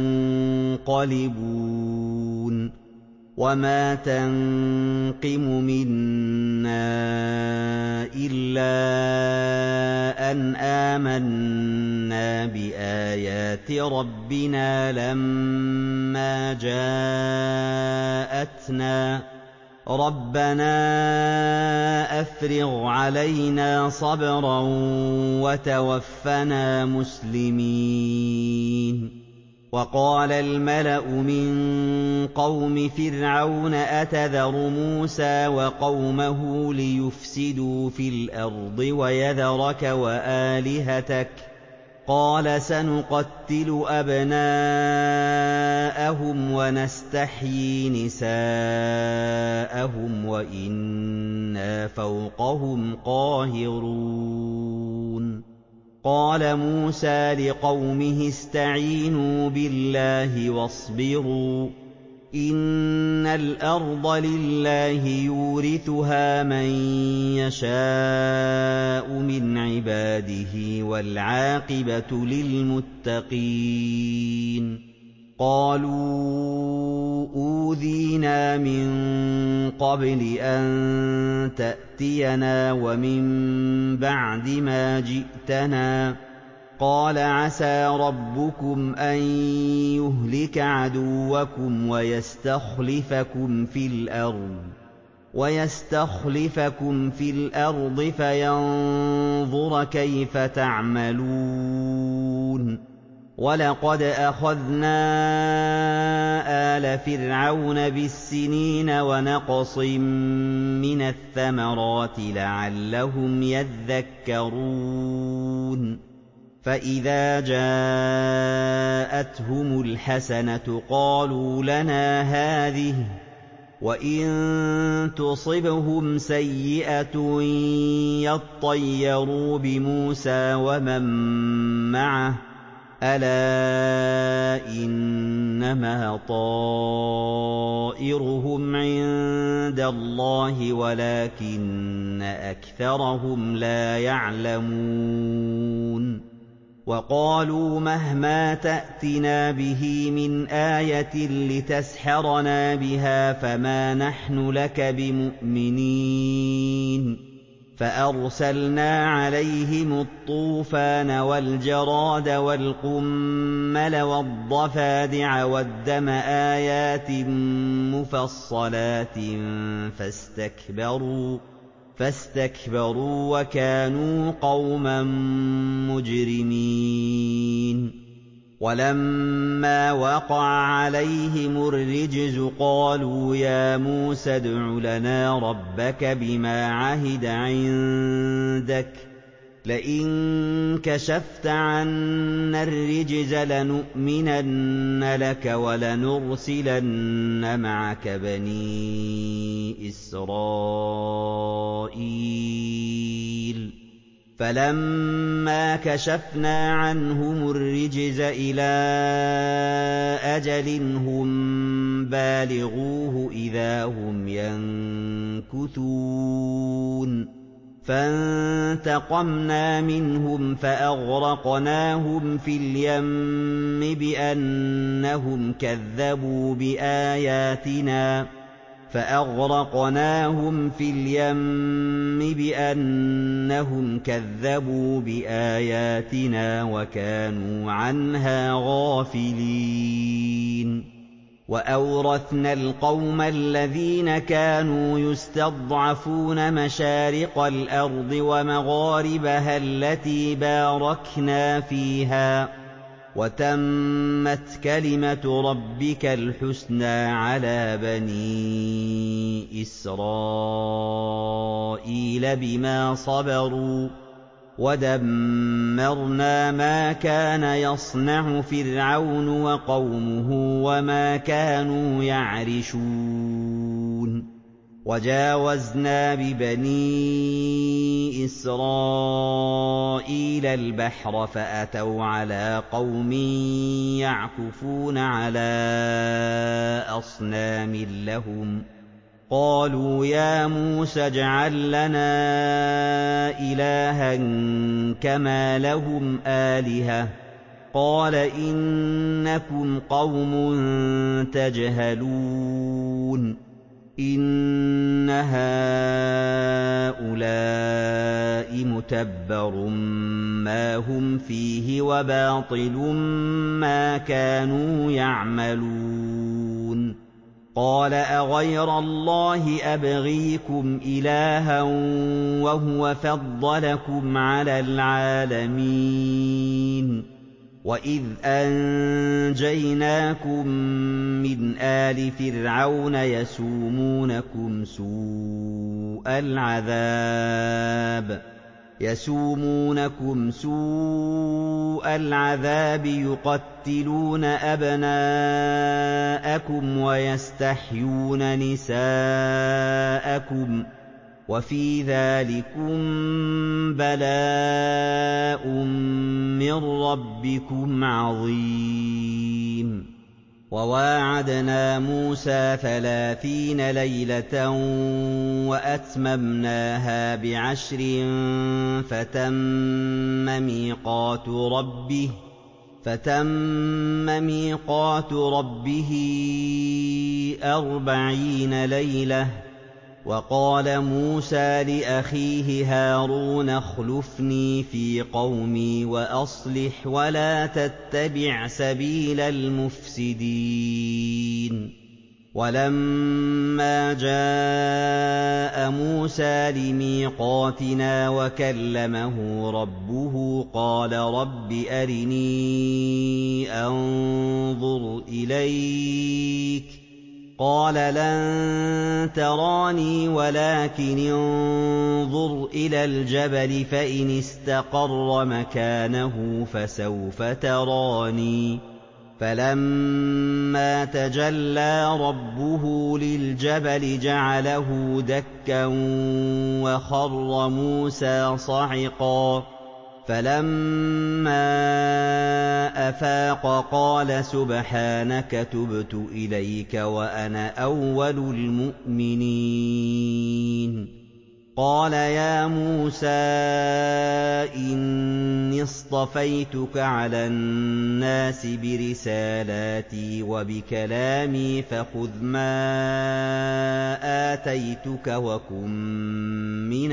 مُنقَلِبُونَ وَمَا تَنقِمُ مِنَّا إِلَّا أَنْ آمَنَّا بِآيَاتِ رَبِّنَا لَمَّا جَاءَتْنَا رَبَّنَا أَفْرِغْ عَلَيْنَا صَبْرًا وَتَوَفَّنَا مُسْلِمِينَ وَقَالَ الْمَلَأُ مِن قَوْمِ فِرْعَوْنَ أَتَذَرُ مُوسَىٰ وَقَوْمَهُ لِيُفْسِدُوا فِي الْأَرْضِ وَيَذَرَكَ وَآلِهَتَكَ ۚ قَالَ سَنُقَتِّلُ أَبْنَاءَهُمْ وَنَسْتَحْيِي نِسَاءَهُمْ وَإِنَّا فَوْقَهُمْ قَاهِرُونَ قَالَ مُوسَىٰ لِقَوْمِهِ اسْتَعِينُوا بِاللَّهِ وَاصْبِرُوا ۖ إِنَّ الْأَرْضَ لِلَّهِ يُورِثُهَا مَن يَشَاءُ مِنْ عِبَادِهِ ۖ وَالْعَاقِبَةُ لِلْمُتَّقِينَ قَالُوا أُوذِينَا مِن قَبْلِ أَن تَأْتِيَنَا وَمِن بَعْدِ مَا جِئْتَنَا ۚ قَالَ عَسَىٰ رَبُّكُمْ أَن يُهْلِكَ عَدُوَّكُمْ وَيَسْتَخْلِفَكُمْ فِي الْأَرْضِ وَيَسْتَخْلِفَكُمْ فِي الْأَرْضِ فَيَنظُرَ كَيْفَ تَعْمَلُونَ وَلَقَدْ أَخَذْنَا آلَ فِرْعَوْنَ بِالسِّنِينَ وَنَقْصٍ مِّنَ الثَّمَرَاتِ لَعَلَّهُمْ يَذَّكَّرُونَ فَإِذَا جَاءَتْهُمُ الْحَسَنَةُ قَالُوا لَنَا هَٰذِهِ ۖ وَإِن تُصِبْهُمْ سَيِّئَةٌ يَطَّيَّرُوا بِمُوسَىٰ وَمَن مَّعَهُ ۗ أَلَا إِنَّمَا طَائِرُهُمْ عِندَ اللَّهِ وَلَٰكِنَّ أَكْثَرَهُمْ لَا يَعْلَمُونَ وَقَالُوا مَهْمَا تَأْتِنَا بِهِ مِنْ آيَةٍ لِّتَسْحَرَنَا بِهَا فَمَا نَحْنُ لَكَ بِمُؤْمِنِينَ فَأَرْسَلْنَا عَلَيْهِمُ الطُّوفَانَ وَالْجَرَادَ وَالْقُمَّلَ وَالضَّفَادِعَ وَالدَّمَ آيَاتٍ مُّفَصَّلَاتٍ فَاسْتَكْبَرُوا فَاسْتَكْبَرُوا وَكَانُوا قَوْمًا مُّجْرِمِينَ وَلَمَّا وَقَعَ عَلَيْهِمُ الرِّجْزُ قَالُوا يَا مُوسَى ادْعُ لَنَا رَبَّكَ بِمَا عَهِدَ عِندَكَ لَئِن كَشَفْتَ عَنَّا الرِّجْزَ لَنُؤْمِنَنَّ لَكَ وَلَنُرْسِلَنَّ مَعَكَ بَنِي إِسْرَائِيلَ فَلَمَّا كَشَفْنَا عَنْهُمُ الرِّجْزَ إِلَىٰ أَجَلٍ هُم بَالِغُوهُ إِذَا هُمْ يَنكُثُونَ فَانتَقَمْنَا مِنْهُمْ فَأَغْرَقْنَاهُمْ فِي الْيَمِّ بِأَنَّهُمْ كَذَّبُوا بِآيَاتِنَا فَأَغْرَقْنَاهُمْ فِي الْيَمِّ بِأَنَّهُمْ كَذَّبُوا بِآيَاتِنَا وَكَانُوا عَنْهَا غَافِلِينَ وَأَوْرَثْنَا الْقَوْمَ الَّذِينَ كَانُوا يُسْتَضْعَفُونَ مَشَارِقَ الْأَرْضِ وَمَغَارِبَهَا الَّتِي بَارَكْنَا فِيهَا ۖ وَتَمَّتْ كَلِمَةُ رَبِّكَ الْحُسْنَىٰ عَلَىٰ بَنِي إِسْرَائِيلَ بِمَا صَبَرُوا ۖ وَدَمَّرْنَا مَا كَانَ يَصْنَعُ فِرْعَوْنُ وَقَوْمُهُ وَمَا كَانُوا يَعْرِشُونَ وَجَاوَزْنَا بِبَنِي إِسْرَائِيلَ الْبَحْرَ فَأَتَوْا عَلَىٰ قَوْمٍ يَعْكُفُونَ عَلَىٰ أَصْنَامٍ لَّهُمْ قَالُوا يَا مُوسَى اجْعَل لَّنَا إِلَٰهًا كَمَا لَهُمْ آلِهَةٌ قَالَ إِنَّكُمْ قَوْمٌ تَجْهَلُونَ إِنَّ هَٰؤُلَاءِ مُتَبَّرٌ مَّا هُمْ فِيهِ وَبَاطِلٌ مَّا كَانُوا يَعْمَلُونَ قَالَ أَغَيْرَ اللَّهِ أَبْغِيكُمْ إِلَٰهًا وَهُوَ فَضَّلَكُمْ عَلَى الْعَالَمِينَ وَإِذْ أَنجَيْنَاكُم مِّنْ آلِ فِرْعَوْنَ يَسُومُونَكُمْ سُوءَ الْعَذَابِ يَسُومُونَكُمْ سُوءَ الْعَذَابِ يُقَتِّلُونَ أَبْنَاءَكُمْ وَيَسْتَحْيُونَ نِسَاءَكُمْ ۚ وَفِي ذَٰلِكُم بَلَاءٌ مِّن رَّبِّكُمْ عَظِيمٌ وَوَاعَدْنَا مُوسَىٰ ثَلَاثِينَ لَيْلَةً وَأَتْمَمْنَاهَا بِعَشْرٍ فَتَمَّ مِيقَاتُ رَبِّهِ أَرْبَعِينَ لَيْلَةً ۚ وَقَالَ مُوسَىٰ لِأَخِيهِ هَارُونَ اخْلُفْنِي فِي قَوْمِي وَأَصْلِحْ وَلَا تَتَّبِعْ سَبِيلَ الْمُفْسِدِينَ وَلَمَّا جَاءَ مُوسَىٰ لِمِيقَاتِنَا وَكَلَّمَهُ رَبُّهُ قَالَ رَبِّ أَرِنِي أَنظُرْ إِلَيْكَ ۚ قَالَ لَن تَرَانِي وَلَٰكِنِ انظُرْ إِلَى الْجَبَلِ فَإِنِ اسْتَقَرَّ مَكَانَهُ فَسَوْفَ تَرَانِي ۚ فَلَمَّا تَجَلَّىٰ رَبُّهُ لِلْجَبَلِ جَعَلَهُ دَكًّا وَخَرَّ مُوسَىٰ صَعِقًا ۚ فَلَمَّا أَفَاقَ قَالَ سُبْحَانَكَ تُبْتُ إِلَيْكَ وَأَنَا أَوَّلُ الْمُؤْمِنِينَ قَالَ يَا مُوسَىٰ إِنِّي اصْطَفَيْتُكَ عَلَى النَّاسِ بِرِسَالَاتِي وَبِكَلَامِي فَخُذْ مَا آتَيْتُكَ وَكُن مِّنَ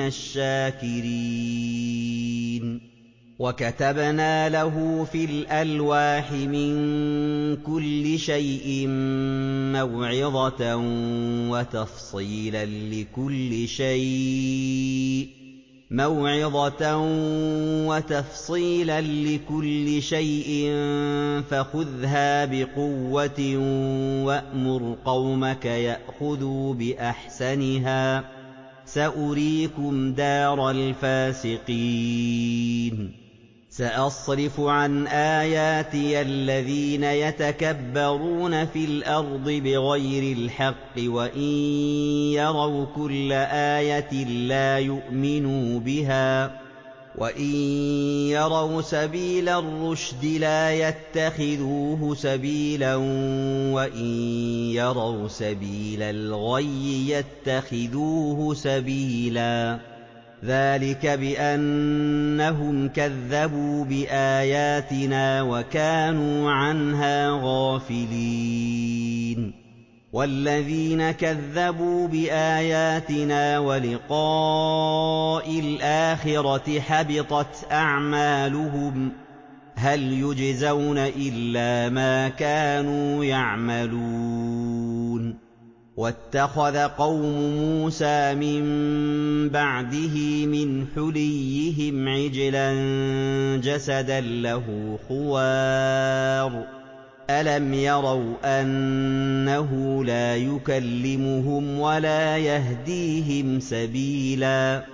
الشَّاكِرِينَ وَكَتَبْنَا لَهُ فِي الْأَلْوَاحِ مِن كُلِّ شَيْءٍ مَّوْعِظَةً وَتَفْصِيلًا لِّكُلِّ شَيْءٍ مَوْعِظَةً وَتَفْصِيلًا لِّكُلِّ شَيْءٍ فَخُذْهَا بِقُوَّةٍ وَأْمُرْ قَوْمَكَ يَأْخُذُوا بِأَحْسَنِهَا ۚ سَأُرِيكُمْ دَارَ الْفَاسِقِينَ سَأَصْرِفُ عَنْ آيَاتِيَ الَّذِينَ يَتَكَبَّرُونَ فِي الْأَرْضِ بِغَيْرِ الْحَقِّ وَإِن يَرَوْا كُلَّ آيَةٍ لَّا يُؤْمِنُوا بِهَا وَإِن يَرَوْا سَبِيلَ الرُّشْدِ لَا يَتَّخِذُوهُ سَبِيلًا وَإِن يَرَوْا سَبِيلَ الْغَيِّ يَتَّخِذُوهُ سَبِيلًا ۚ ذَٰلِكَ بِأَنَّهُمْ كَذَّبُوا بِآيَاتِنَا وَكَانُوا عَنْهَا غَافِلِينَ وَالَّذِينَ كَذَّبُوا بِآيَاتِنَا وَلِقَاءِ الْآخِرَةِ حَبِطَتْ أَعْمَالُهُمْ هَلْ يُجْزَوْنَ إِلَّا مَا كَانُوا يَعْمَلُونَ وَاتَّخَذَ قَوْمُ مُوسَىٰ مِن بَعْدِهِ مِنْ حُلِيِّهِمْ عِجْلًا جَسَدًا لَّهُ خُوَارٌ ۚ أَلَمْ يَرَوْا أَنَّهُ لَا يُكَلِّمُهُمْ وَلَا يَهْدِيهِمْ سَبِيلًا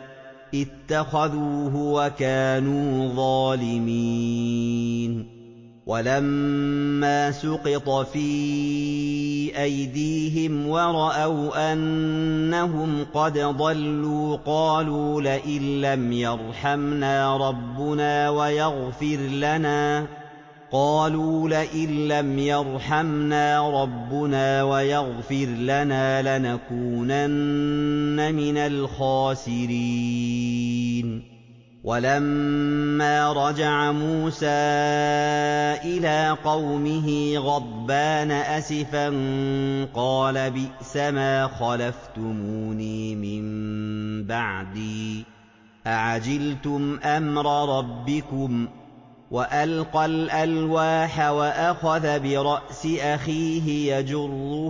اتَّخَذُوهُ وَكَانُوا ظَالِمِينَ وَلَمَّا سُقِطَ فِي أَيْدِيهِمْ وَرَأَوْا أَنَّهُمْ قَدْ ضَلُّوا قَالُوا لَئِن لَّمْ يَرْحَمْنَا رَبُّنَا وَيَغْفِرْ لَنَا قَالُوا لَئِن لَّمْ يَرْحَمْنَا رَبُّنَا وَيَغْفِرْ لَنَا لَنَكُونَنَّ مِنَ الْخَاسِرِينَ وَلَمَّا رَجَعَ مُوسَىٰ إِلَىٰ قَوْمِهِ غَضْبَانَ أَسِفًا قَالَ بِئْسَمَا خَلَفْتُمُونِي مِن بَعْدِي أَعَجِلْتُمْ أَمْرَ رَبِّكُمْ وَأَلْقَى الْأَلْوَاحَ وَأَخَذَ بِرَأْسِ أَخِيهِ يَجُرُّهُ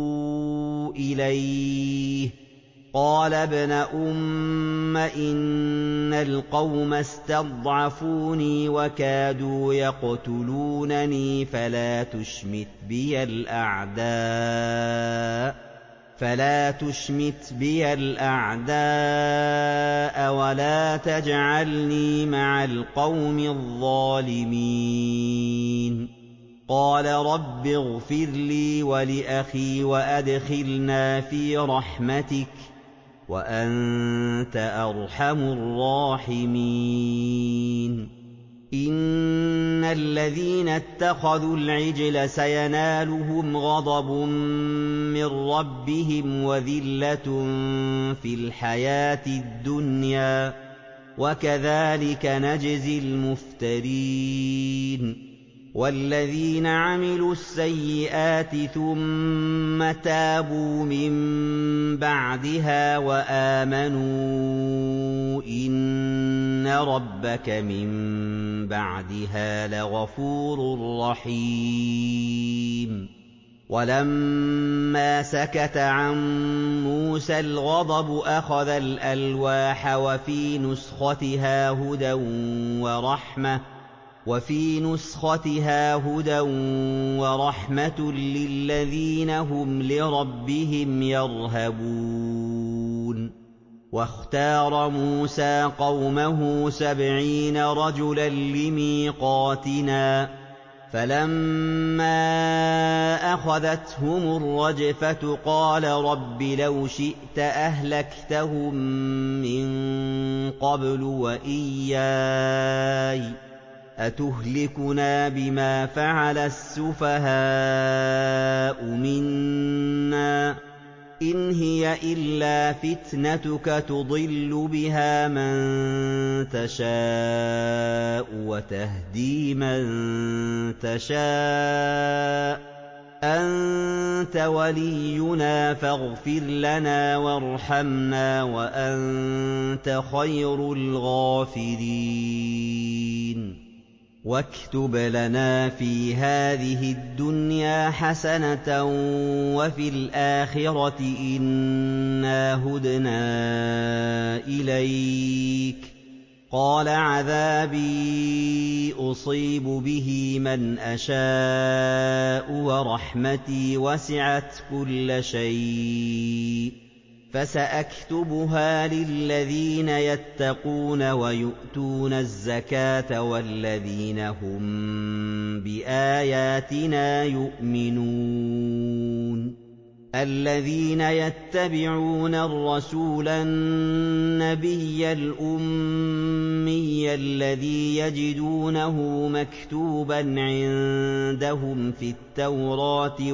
إِلَيْهِ قَالَ ابْنَ أُمَّ إِنَّ الْقَوْمَ اسْتَضْعَفُونِي وَكَادُوا يَقْتُلُونَنِي فَلَا تُشْمِتْ بِيَ الْأَعْدَاءَ فَلَا تُشْمِتْ بِيَ الْأَعْدَاءَ وَلَا تَجْعَلْنِي مَعَ الْقَوْمِ الظَّالِمِينَ قَالَ رَبِّ اغْفِرْ لِي وَلِأَخِي وَأَدْخِلْنَا فِي رَحْمَتِكَ وَأَنتَ أَرْحَمُ الرَّاحِمِينَ إِنَّ الَّذِينَ اتَّخَذُوا الْعِجْلَ سَيَنَالُهُمْ غَضَبٌ مِّن رَّبِّهِمْ وَذِلَّةٌ فِي الْحَيَاةِ الدُّنْيَا ۚ وَكَذَٰلِكَ نَجْزِي الْمُفْتَرِينَ وَالَّذِينَ عَمِلُوا السَّيِّئَاتِ ثُمَّ تَابُوا مِن بَعْدِهَا وَآمَنُوا إِنَّ رَبَّكَ مِن بَعْدِهَا لَغَفُورٌ رَّحِيمٌ وَلَمَّا سَكَتَ عَن مُّوسَى الْغَضَبُ أَخَذَ الْأَلْوَاحَ وَفِي نُسْخَتِهَا هُدًى وَرَحْمَةٌ وفي نسختها هدى ورحمة للذين هم لربهم يرهبون واختار موسى قومه سبعين رجلا لميقاتنا فلما أخذتهم الرجفة قال رب لو شئت أهلكتهم من قبل وإياي أتهلكنا بما فعل السفهاء منا إن هي إلا فتنتك تضل بها من تشاء وتهدي من تشاء أنت ولينا فاغفر لنا وارحمنا وأنت خير الغافرين واكتب لنا في هذه الدنيا حسنة وفي الآخرة إنا هدنا إليك قال عذابي أصيب به من أشاء ورحمتي وسعت كل شيء فسأكتبها للذين يتقون ويؤتون الزكاة والذين هم بآياتنا يؤمنون الذين يتبعون الرسول النبي الأمي الذي يجدونه مكتوبا عندهم في التوراة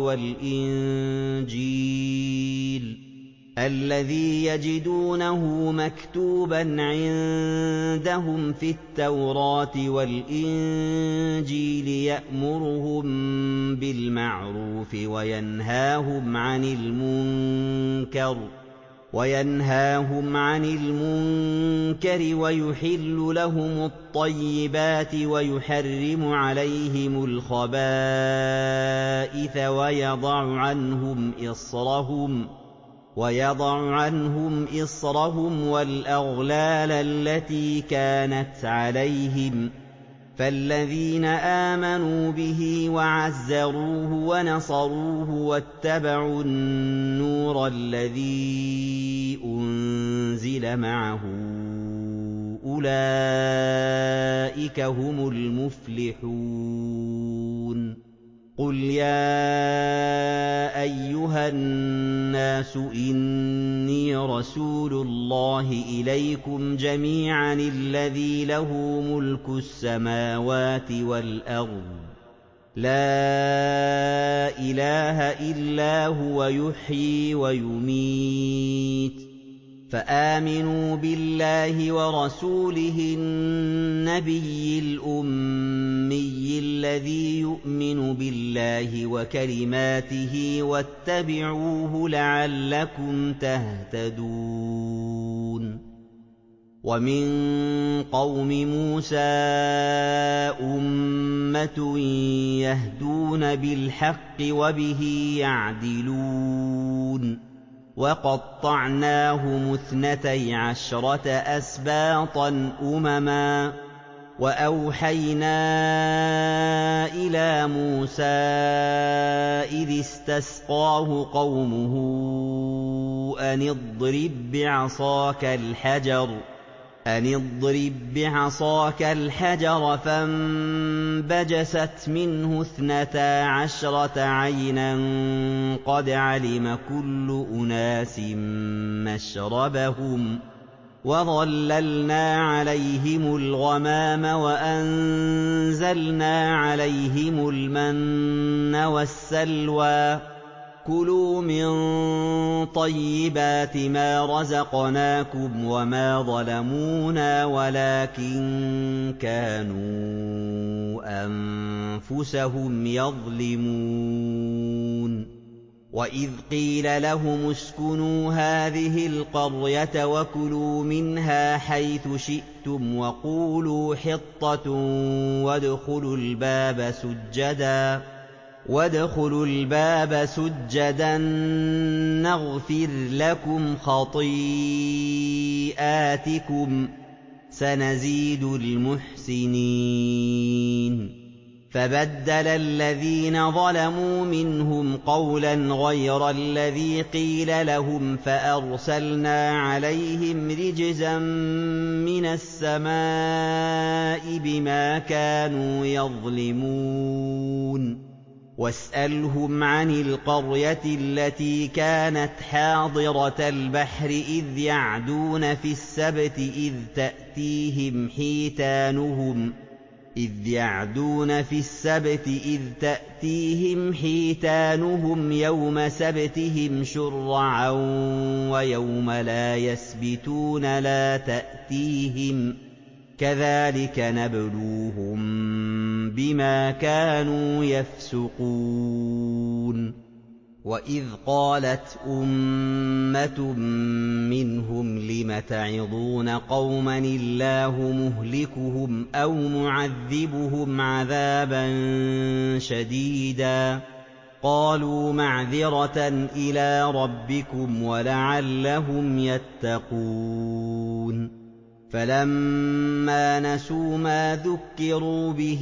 والإنجيل الذي يجدونه مكتوبا عندهم في التوراة والإنجيل يأمرهم بالمعروف وينهاهم عن المنكر وينهاهم عن المنكر ويحل لهم الطيبات ويحرم عليهم الخبائث ويضع عنهم إصرهم ويضع عنهم إصرهم والأغلال التي كانت عليهم فالذين آمنوا به وعزروه ونصروه واتبعوا النور الذي أنزل معه أُولَٰئِكَ هُمُ الْمُفْلِحُونَ قُلْ يَا أَيُّهَا النَّاسُ إِنِّي رَسُولُ اللَّهِ إِلَيْكُمْ جَمِيعًا الَّذِي لَهُ مُلْكُ السَّمَاوَاتِ وَالْأَرْضِ لَا إِلَٰهَ إِلَّا هُوَ يُحْيِي وَيُمِيتُ فَآمِنُوا بِاللَّهِ وَرَسُولِهِ النَّبِيِّ الْأُمِّيِّ الَّذِي يُؤْمِنُ بِاللَّهِ وَكَلِمَاتِهِ وَاتَّبِعُوهُ لَعَلَّكُمْ تَهْتَدُونَ وَمِن قَوْمِ مُوسَىٰ أُمَّةٌ يَهْدُونَ بِالْحَقِّ وَبِهِ يَعْدِلُونَ وَقَطَّعْنَاهُمُ اثْنَتَيْ عَشْرَةَ أَسْبَاطًا أُمَمًا ۚ وَأَوْحَيْنَا إِلَىٰ مُوسَىٰ إِذِ اسْتَسْقَاهُ قَوْمُهُ أَنِ اضْرِب بِّعَصَاكَ الْحَجَرَ أَنِ اضْرِب بِّعَصَاكَ الْحَجَرَ فَانبَجَسَتْ مِنْهُ اثْنَتَا عَشْرَةَ عَيْنًا قَدْ عَلِمَ كُلُّ أُنَاسٍ مَّشْرَبَهُمْ ۖ وَظَلَّلْنَا عَلَيْهِمُ الْغَمَامَ وَأَنزَلْنَا عَلَيْهِمُ الْمَنَّ وَالسَّلْوَىٰ ۖ كُلُوا مِن طَيِّبَاتِ مَا رَزَقْنَاكُمْ وَمَا ظَلَمُونَا وَلَٰكِن كَانُوا أَنفُسَهُمْ يَظْلِمُونَ وَإِذْ قِيلَ لَهُمُ اسْكُنُوا هَٰذِهِ الْقَرْيَةَ وَكُلُوا مِنْهَا حَيْثُ شِئْتُمْ وَقُولُوا حِطَّةٌ وَادْخُلُوا الْبَابَ سُجَّدًا وَادْخُلُوا الْبَابَ سُجَّدًا نَّغْفِرْ لَكُمْ خَطِيئَاتِكُمْ ۚ سَنَزِيدُ الْمُحْسِنِينَ فَبَدَّلَ الَّذِينَ ظَلَمُوا مِنْهُمْ قَوْلًا غَيْرَ الَّذِي قِيلَ لَهُمْ فَأَرْسَلْنَا عَلَيْهِمْ رِجْزًا مِّنَ السَّمَاءِ بِمَا كَانُوا يَظْلِمُونَ وَاسْأَلْهُمْ عَنِ الْقَرْيَةِ الَّتِي كَانَتْ حَاضِرَةَ الْبَحْرِ إِذْ يَعْدُونَ فِي السَّبْتِ إِذْ تَأْتِيهِمْ حِيتَانُهُمْ إِذْ يَعْدُونَ فِي السَّبْتِ إِذْ تَأْتِيهِمْ حِيتَانُهُمْ يَوْمَ سَبْتِهِمْ شُرَّعًا وَيَوْمَ لَا يَسْبِتُونَ لَا تَأْتِيهِمْ ۚ كَذَٰلِكَ نَبْلُوهُم بِمَا كَانُوا يَفْسُقُونَ وَإِذْ قَالَتْ أُمَّةٌ مِّنْهُمْ لِمَ تَعِظُونَ قَوْمًا اللَّهُ مُهْلِكُهُمْ أَوْ مُعَذِّبُهُمْ عَذَابًا شَدِيدًا ۖ قَالُوا مَعْذِرَةً إِلَىٰ رَبِّكُمْ وَلَعَلَّهُمْ يَتَّقُونَ فَلَمَّا نَسُوا مَا ذُكِّرُوا بِهِ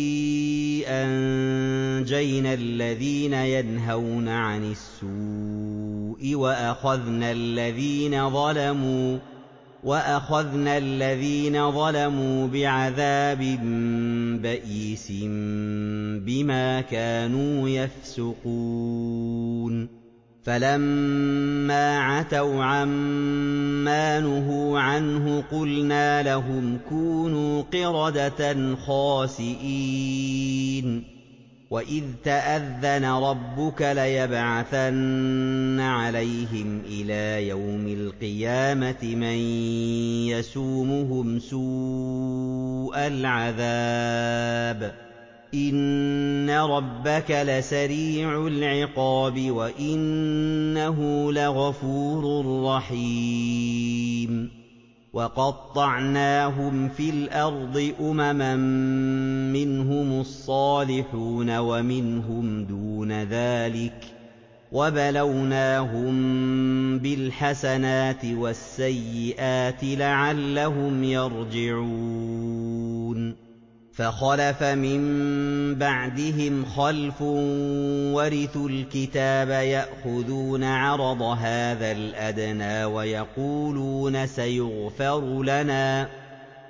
أَنجَيْنَا الَّذِينَ يَنْهَوْنَ عَنِ السُّوءِ وَأَخَذْنَا الَّذِينَ ظَلَمُوا وَأَخَذْنَا الَّذِينَ ظَلَمُوا بِعَذَابٍ بَئِيسٍ بِمَا كَانُوا يَفْسُقُونَ فَلَمَّا عَتَوْا عَمَّا نُهُوا عَنْهُ قُلْنَا لَهُمْ كُونُوا قِرَدَةً خَاسِئِينَ وَإِذْ تَأَذَّنَ رَبُّكَ لَيَبْعَثَنَّ عَلَيْهِمْ إِلَىٰ يَوْمِ الْقِيَامَةِ مَن يَسُومُهُمْ سُوءَ الْعَذَابِ ۗ إِنَّ رَبَّكَ لَسَرِيعُ الْعِقَابِ وَإِنَّهُ لَغَفُورٌ رَّحِيمٌ وَقَطَّعْنَاهُمْ فِي الْأَرْضِ أُمَمًا مِّنْهُمُ الصَّالِحُونَ وَمِنْهُمْ دُونَ ذَٰلِكَ ۖ وَبَلَوْنَاهُم بِالْحَسَنَاتِ وَالسَّيِّئَاتِ لَعَلَّهُمْ يَرْجِعُونَ فَخَلَفَ مِن بَعْدِهِمْ خَلْفٌ وَرِثُوا الْكِتَابَ يَأْخُذُونَ عَرَضَ هَٰذَا الْأَدْنَىٰ وَيَقُولُونَ سَيُغْفَرُ لَنَا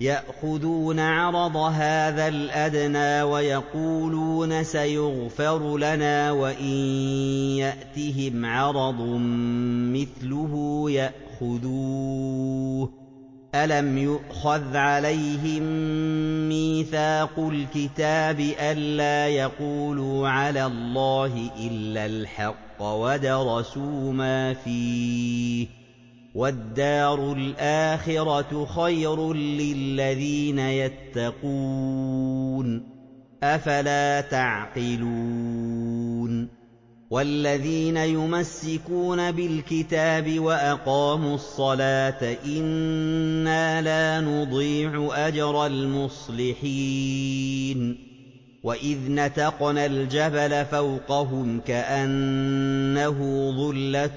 يَأْخُذُونَ عَرَضَ هَٰذَا الْأَدْنَىٰ وَيَقُولُونَ سَيُغْفَرُ لَنَا وَإِن يَأْتِهِمْ عَرَضٌ مِّثْلُهُ يَأْخُذُوهُ ۚ أَلَمْ يُؤْخَذْ عَلَيْهِم مِّيثَاقُ الْكِتَابِ أَلَّا يَقُولُوا عَلَى اللَّهِ إِلَّا الْحَقَّ وَدَرَسُوا مَا فِيهِ ۗ وَالدَّارُ الْآخِرَةُ خَيْرٌ لِّلَّذِينَ يَتَّقُونَ ۗ أَفَلَا تَعْقِلُونَ وَالَّذِينَ يُمَسِّكُونَ بِالْكِتَابِ وَأَقَامُوا الصَّلَاةَ إِنَّا لَا نُضِيعُ أَجْرَ الْمُصْلِحِينَ وَإِذْ نَتَقْنَا الْجَبَلَ فَوْقَهُمْ كَأَنَّهُ ظُلَّةٌ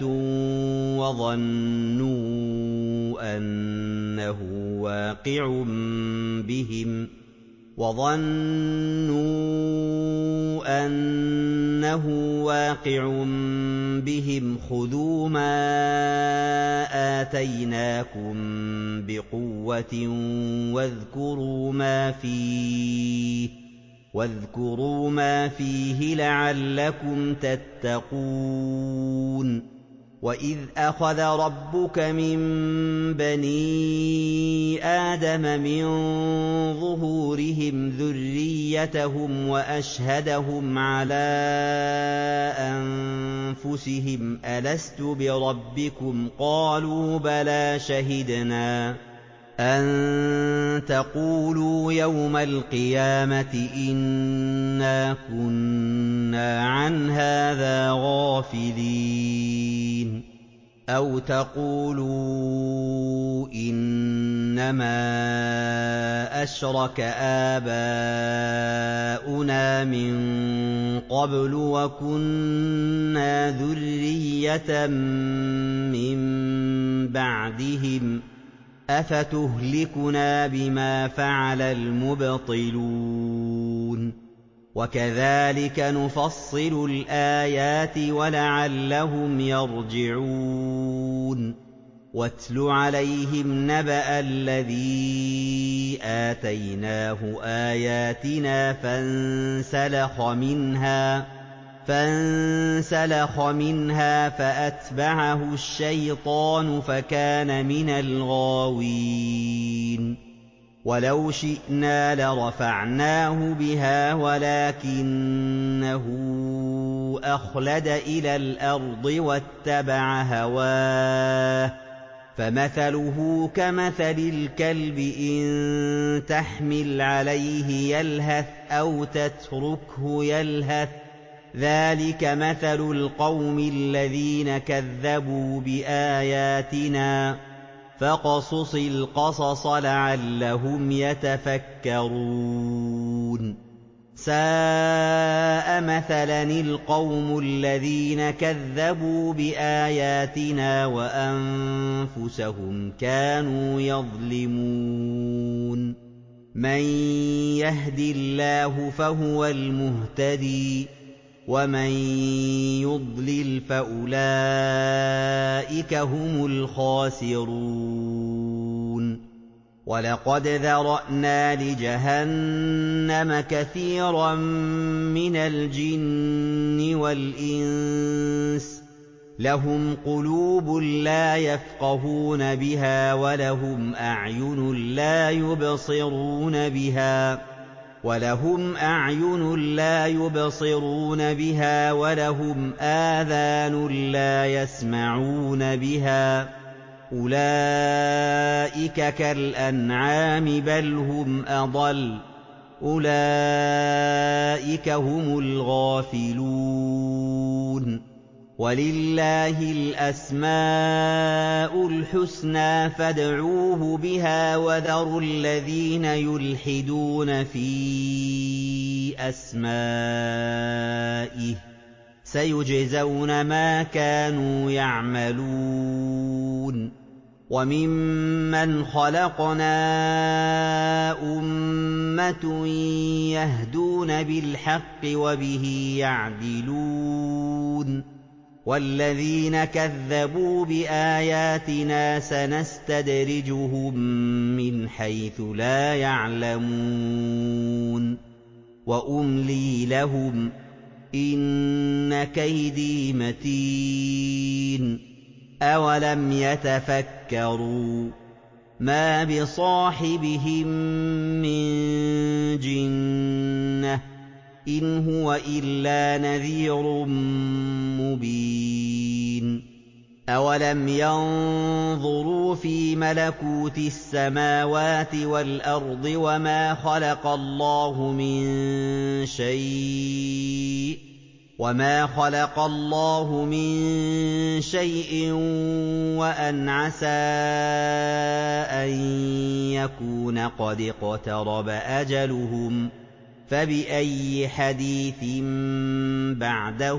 وَظَنُّوا أَنَّهُ واقِعٌ بِهِمْ وَظَنُّوا أَنَّهُ واقع بِهِمْ خُذُوا مَا آتَيْنَاكُم بِقُوَّةٍ وَاذْكُرُوا مَا فِيهِ وَاذْكُرُوا مَا فِيهِ لَعَلَّكُمْ تَتَّقُونَ وَإِذْ أَخَذَ رَبُّكَ مِن بَنِي آدَمَ مِن ظُهُورِهِمْ ذُرِّيَّتَهُمْ وَأَشْهَدَهُمْ عَلَىٰ أَنفُسِهِمْ أَلَسْتُ بِرَبِّكُمْ ۖ قَالُوا بَلَىٰ شَهِدْنَا أَن تَقُولُوا يَوْمَ الْقِيَامَةِ إِنَّا كُنَّا عَنْ هَٰذَا غَافِلِينَ أَوْ تَقُولُوا إِنَّمَا أَشْرَكَ آبَاؤُنَا مِن قَبْلُ وَكُنَّا ذُرِّيَّةً مِّن بَعْدِهِمْ ۖ أَفَتُهْلِكُنَا بِمَا فَعَلَ الْمُبْطِلُونَ وَكَذَٰلِكَ نُفَصِّلُ الْآيَاتِ وَلَعَلَّهُمْ يَرْجِعُونَ وَاتْلُ عَلَيْهِمْ نَبَأَ الَّذِي آتَيْنَاهُ آيَاتِنَا فَانسَلَخَ مِنْهَا فَانسَلَخَ مِنْهَا فَأَتْبَعَهُ الشَّيْطَانُ فَكَانَ مِنَ الْغَاوِينَ وَلَوْ شِئْنَا لَرَفَعْنَاهُ بِهَا وَلَٰكِنَّهُ أَخْلَدَ إِلَى الْأَرْضِ وَاتَّبَعَ هَوَاهُ فَمَثَلُهُ كَمَثَلِ الْكَلْبِ إِن تَحْمِلْ عَلَيْهِ يَلْهَثْ أَوْ تَتْرُكْهُ يَلْهَث ۚ ذَٰلِكَ مَثَلُ الْقَوْمِ الَّذِينَ كَذَّبُوا بِآيَاتِنَا ۚ فَاقْصُصِ الْقَصَصَ لَعَلَّهُمْ يَتَفَكَّرُونَ سَاءَ مَثَلًا الْقَوْمُ الَّذِينَ كَذَّبُوا بِآيَاتِنَا وَأَنفُسَهُمْ كَانُوا يَظْلِمُونَ مَن يَهْدِ اللَّهُ فَهُوَ الْمُهْتَدِي وَمَن يُضْلِلْ فَأُولَٰئِكَ هُمُ الْخَاسِرُونَ وَلَقَدْ ذَرَأْنَا لِجَهَنَّمَ كَثِيرًا مِّنَ الْجِنِّ وَالْإِنسِ ۖ لَهُمْ قُلُوبٌ لَّا يَفْقَهُونَ بِهَا وَلَهُمْ أَعْيُنٌ لَّا يُبْصِرُونَ بِهَا وَلَهُمْ آذَانٌ لَّا يَسْمَعُونَ بِهَا ۚ أُولَٰئِكَ كَالْأَنْعَامِ بَلْ هُمْ أَضَلُّ ۚ أُولَٰئِكَ هُمُ الْغَافِلُونَ وَلِلَّهِ الْأَسْمَاءُ الْحُسْنَىٰ فَادْعُوهُ بِهَا وَذَرُوا الَّذِينَ يُلْحِدُونَ فِي أَسْمَائِهِ ۚ سَيُجْزَوْنَ مَا كَانُوا يَعْمَلُونَ وَمِمَّنْ خَلَقْنَا أُمَّةٌ يَهْدُونَ بِالْحَقِّ وَبِهِ يَعْدِلُونَ وَالَّذِينَ كَذَّبُوا بِآيَاتِنَا سَنَسْتَدْرِجُهُم مِّنْ حَيْثُ لَا يَعْلَمُونَ وَأُمْلِي لَهُمْ ۚ إِنَّ كَيْدِي مَتِينٌ أَوَلَمْ يَتَفَكَّرُوا مَا بِصَاحِبِهِم مِّن جِنَّةٍ ۚ إِنْ هُوَ إِلَّا نَذِيرٌ مُّبِينٌ أَوَلَمْ يَنظُرُوا فِي مَلَكُوتِ السَّمَاوَاتِ وَالْأَرْضِ وَمَا خَلَقَ اللَّهُ مِن شَيْءٍ وَمَا خَلَقَ اللَّهُ مِن شَيْءٍ وَأَنْ عَسَىٰ أَن يَكُونَ قَدِ اقْتَرَبَ أَجَلُهُمْ ۖ فَبِأَيِّ حَدِيثٍ بَعْدَهُ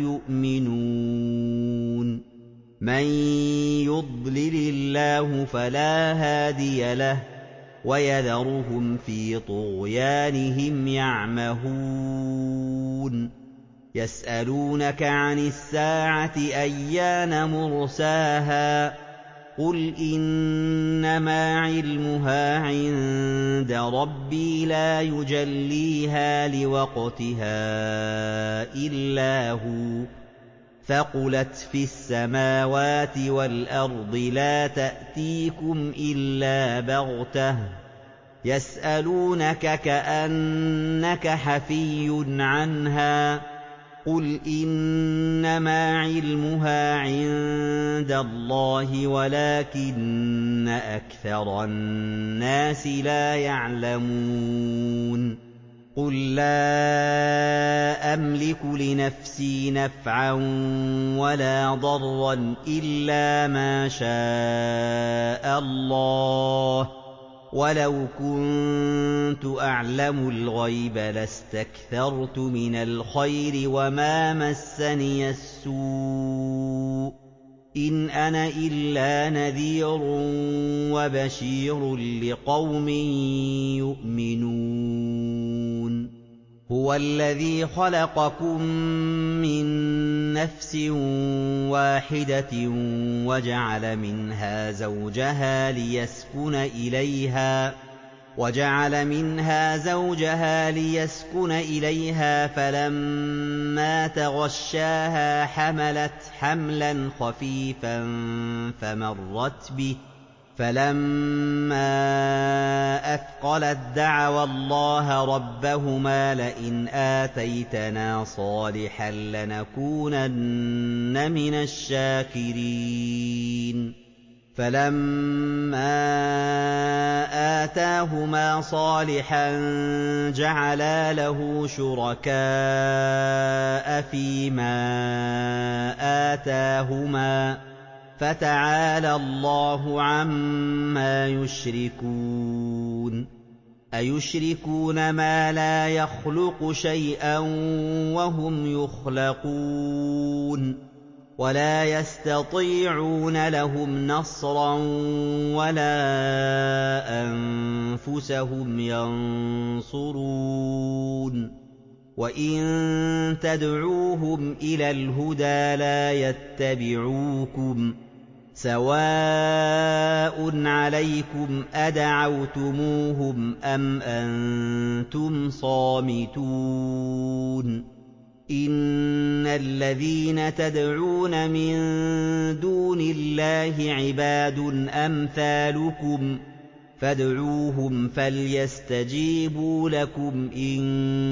يُؤْمِنُونَ مَن يُضْلِلِ اللَّهُ فَلَا هَادِيَ لَهُ ۚ وَيَذَرُهُمْ فِي طُغْيَانِهِمْ يَعْمَهُونَ يَسْأَلُونَكَ عَنِ السَّاعَةِ أَيَّانَ مُرْسَاهَا ۖ قُلْ إِنَّمَا عِلْمُهَا عِندَ رَبِّي لَا يُجَلِّيهَا لِوَقْتِهَا إِلَّا هُوَ ۚ ثَقُلَتْ فِي السَّمَاوَاتِ وَالْأَرْضِ لَا تَأْتِيكُمْ إِلَّا بَغْتَةً ۗ يَسْأَلُونَكَ كَأَنَّكَ حَفِيٌّ عَنْهَا ۖ قُلْ إِنَّمَا عِلْمُهَا عِندَ اللَّهِ وَلَٰكِنَّ أَكْثَرَ النَّاسِ لَا يَعْلَمُونَ قُل لَّا أَمْلِكُ لِنَفْسِي نَفْعًا وَلَا ضَرًّا إِلَّا مَا شَاءَ اللَّهُ ۗ وَلَوْ كُنتُ أَعْلَمُ الْغَيْبَ لَاسْتَكْثَرْتُ مِنَ الْخَيْرِ وَمَا مَسَّنِيَ السُّوءُ ۚ إِنْ أَنَا إِلَّا نَذِيرٌ وَبَشِيرٌ لِّقَوْمٍ يُؤْمِنُونَ هُوَ الَّذِي خَلَقَكُم مِّن نَّفْسٍ وَاحِدَةٍ وَجَعَلَ مِنْهَا زَوْجَهَا لِيَسْكُنَ إِلَيْهَا وَجَعَلَ مِنْهَا زَوْجَهَا لِيَسْكُنَ إِلَيْهَا فَلَمَّا تَغَشَّاهَا حَمَلَتْ حَمْلًا خَفِيفًا فَمَرَّتْ بِهِ ۖ فَلَمَّا أَثْقَلَت دَّعَوَا اللَّهَ رَبَّهُمَا لَئِنْ آتَيْتَنَا صَالِحًا لَّنَكُونَنَّ مِنَ الشَّاكِرِينَ فَلَمَّا آتَاهُمَا صَالِحًا جَعَلَا لَهُ شُرَكَاءَ فِيمَا آتَاهُمَا ۚ فَتَعَالَى اللَّهُ عَمَّا يُشْرِكُونَ أَيُشْرِكُونَ مَا لَا يَخْلُقُ شَيْئًا وَهُمْ يُخْلَقُونَ وَلَا يَسْتَطِيعُونَ لَهُمْ نَصْرًا وَلَا أَنفُسَهُمْ يَنصُرُونَ وَإِن تَدْعُوهُمْ إِلَى الْهُدَىٰ لَا يَتَّبِعُوكُمْ ۚ سَوَاءٌ عَلَيْكُمْ أَدَعَوْتُمُوهُمْ أَمْ أَنتُمْ صَامِتُونَ إِنَّ الَّذِينَ تَدْعُونَ مِن دُونِ اللَّهِ عِبَادٌ أَمْثَالُكُمْ ۖ فادعوهم فليستجيبوا لكم إن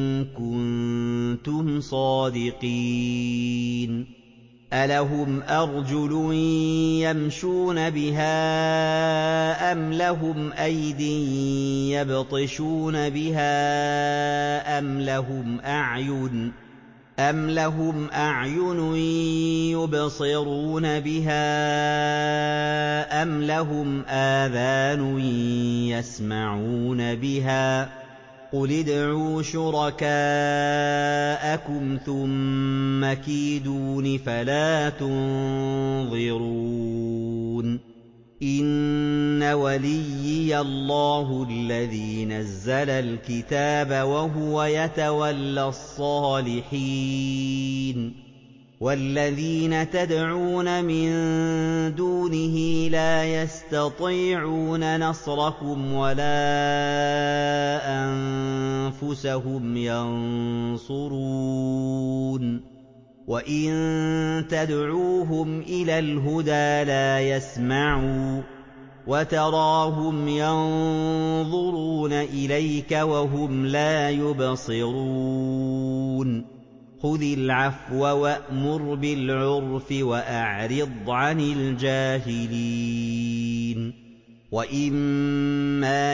كنتم صادقين ألهم أرجل يمشون بها أم لهم أيد يبطشون بها أم لهم أعين أَمْ لَهُمْ أَعْيُنٌ يُبْصِرُونَ بِهَا أَمْ لَهُمْ آذَانٌ يَسْمَعُونَ بِهَا ۗ قُلِ ادْعُوا شُرَكَاءَكُمْ ثُمَّ كِيدُونِ فَلَا تُنظِرُونِ إِنَّ وَلِيِّيَ اللَّهُ الَّذِي نَزَّلَ الْكِتَابَ وَهُوَ يَتَوَلَّى الصَّالِحِينَ وَالَّذِينَ تَدْعُونَ مِن دُونِهِ لَا يَسْتَطِيعُونَ نَصْرَكُمْ وَلَا أَنفُسَهُمْ يَنصُرُونَ وَإِن تَدْعُوهُمْ إِلَى الْهُدَىٰ لَا يَسْمَعُوا وَتَرَاهُمْ يَنظُرُونَ إِلَيْكَ وَهُمْ لَا يُبْصِرُونَ خُذِ الْعَفْوَ وَأْمُرْ بِالْعُرْفِ وَأَعْرِضْ عَنِ الْجَاهِلِينَ وَإِمَّا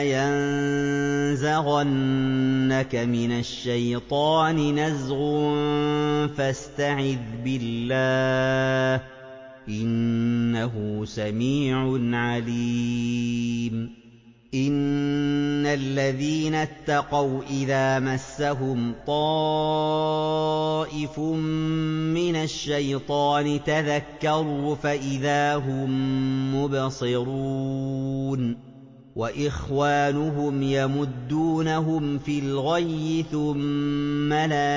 يَنزَغَنَّكَ مِنَ الشَّيْطَانِ نَزْغٌ فَاسْتَعِذْ بِاللَّهِ ۖ إِنَّهُ سَمِيعٌ عَلِيمٌ إِنَّ الَّذِينَ اتَّقَوْا إِذَا مَسَّهُمْ طَائِفٌ مِّنَ الشَّيْطَانِ تَذَكَّرُوا فَإِذَا هُم مُّبْصِرُونَ وَإِخْوَانُهُمْ يَمُدُّونَهُمْ فِي الْغَيِّ ثُمَّ لَا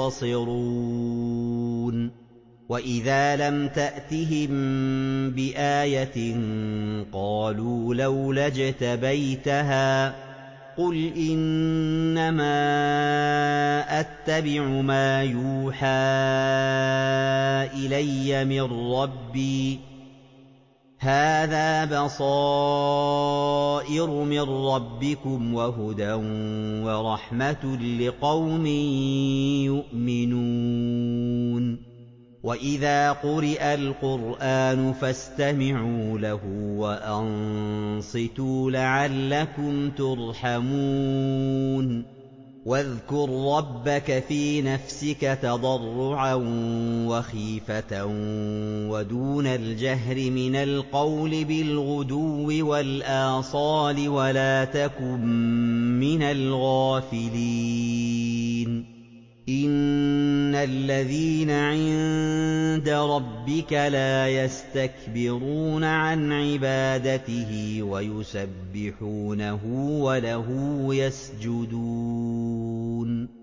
يُقْصِرُونَ وَإِذَا لَمْ تَأْتِهِم بِآيَةٍ قَالُوا لَوْلَا اجْتَبَيْتَهَا ۚ قُلْ إِنَّمَا أَتَّبِعُ مَا يُوحَىٰ إِلَيَّ مِن رَّبِّي ۚ هَٰذَا بَصَائِرُ مِن رَّبِّكُمْ وَهُدًى وَرَحْمَةٌ لِّقَوْمٍ يُؤْمِنُونَ وَإِذَا قُرِئَ الْقُرْآنُ فَاسْتَمِعُوا لَهُ وَأَنصِتُوا لَعَلَّكُمْ تُرْحَمُونَ وَاذْكُر رَّبَّكَ فِي نَفْسِكَ تَضَرُّعًا وَخِيفَةً وَدُونَ الْجَهْرِ مِنَ الْقَوْلِ بِالْغُدُوِّ وَالْآصَالِ وَلَا تَكُن مِّنَ الْغَافِلِينَ إِنَّ الَّذِينَ عِندَ رَبِّكَ لَا يَسْتَكْبِرُونَ عَنْ عِبَادَتِهِ وَيُسَبِّحُونَهُ وَلَهُ يَسْجُدُونَ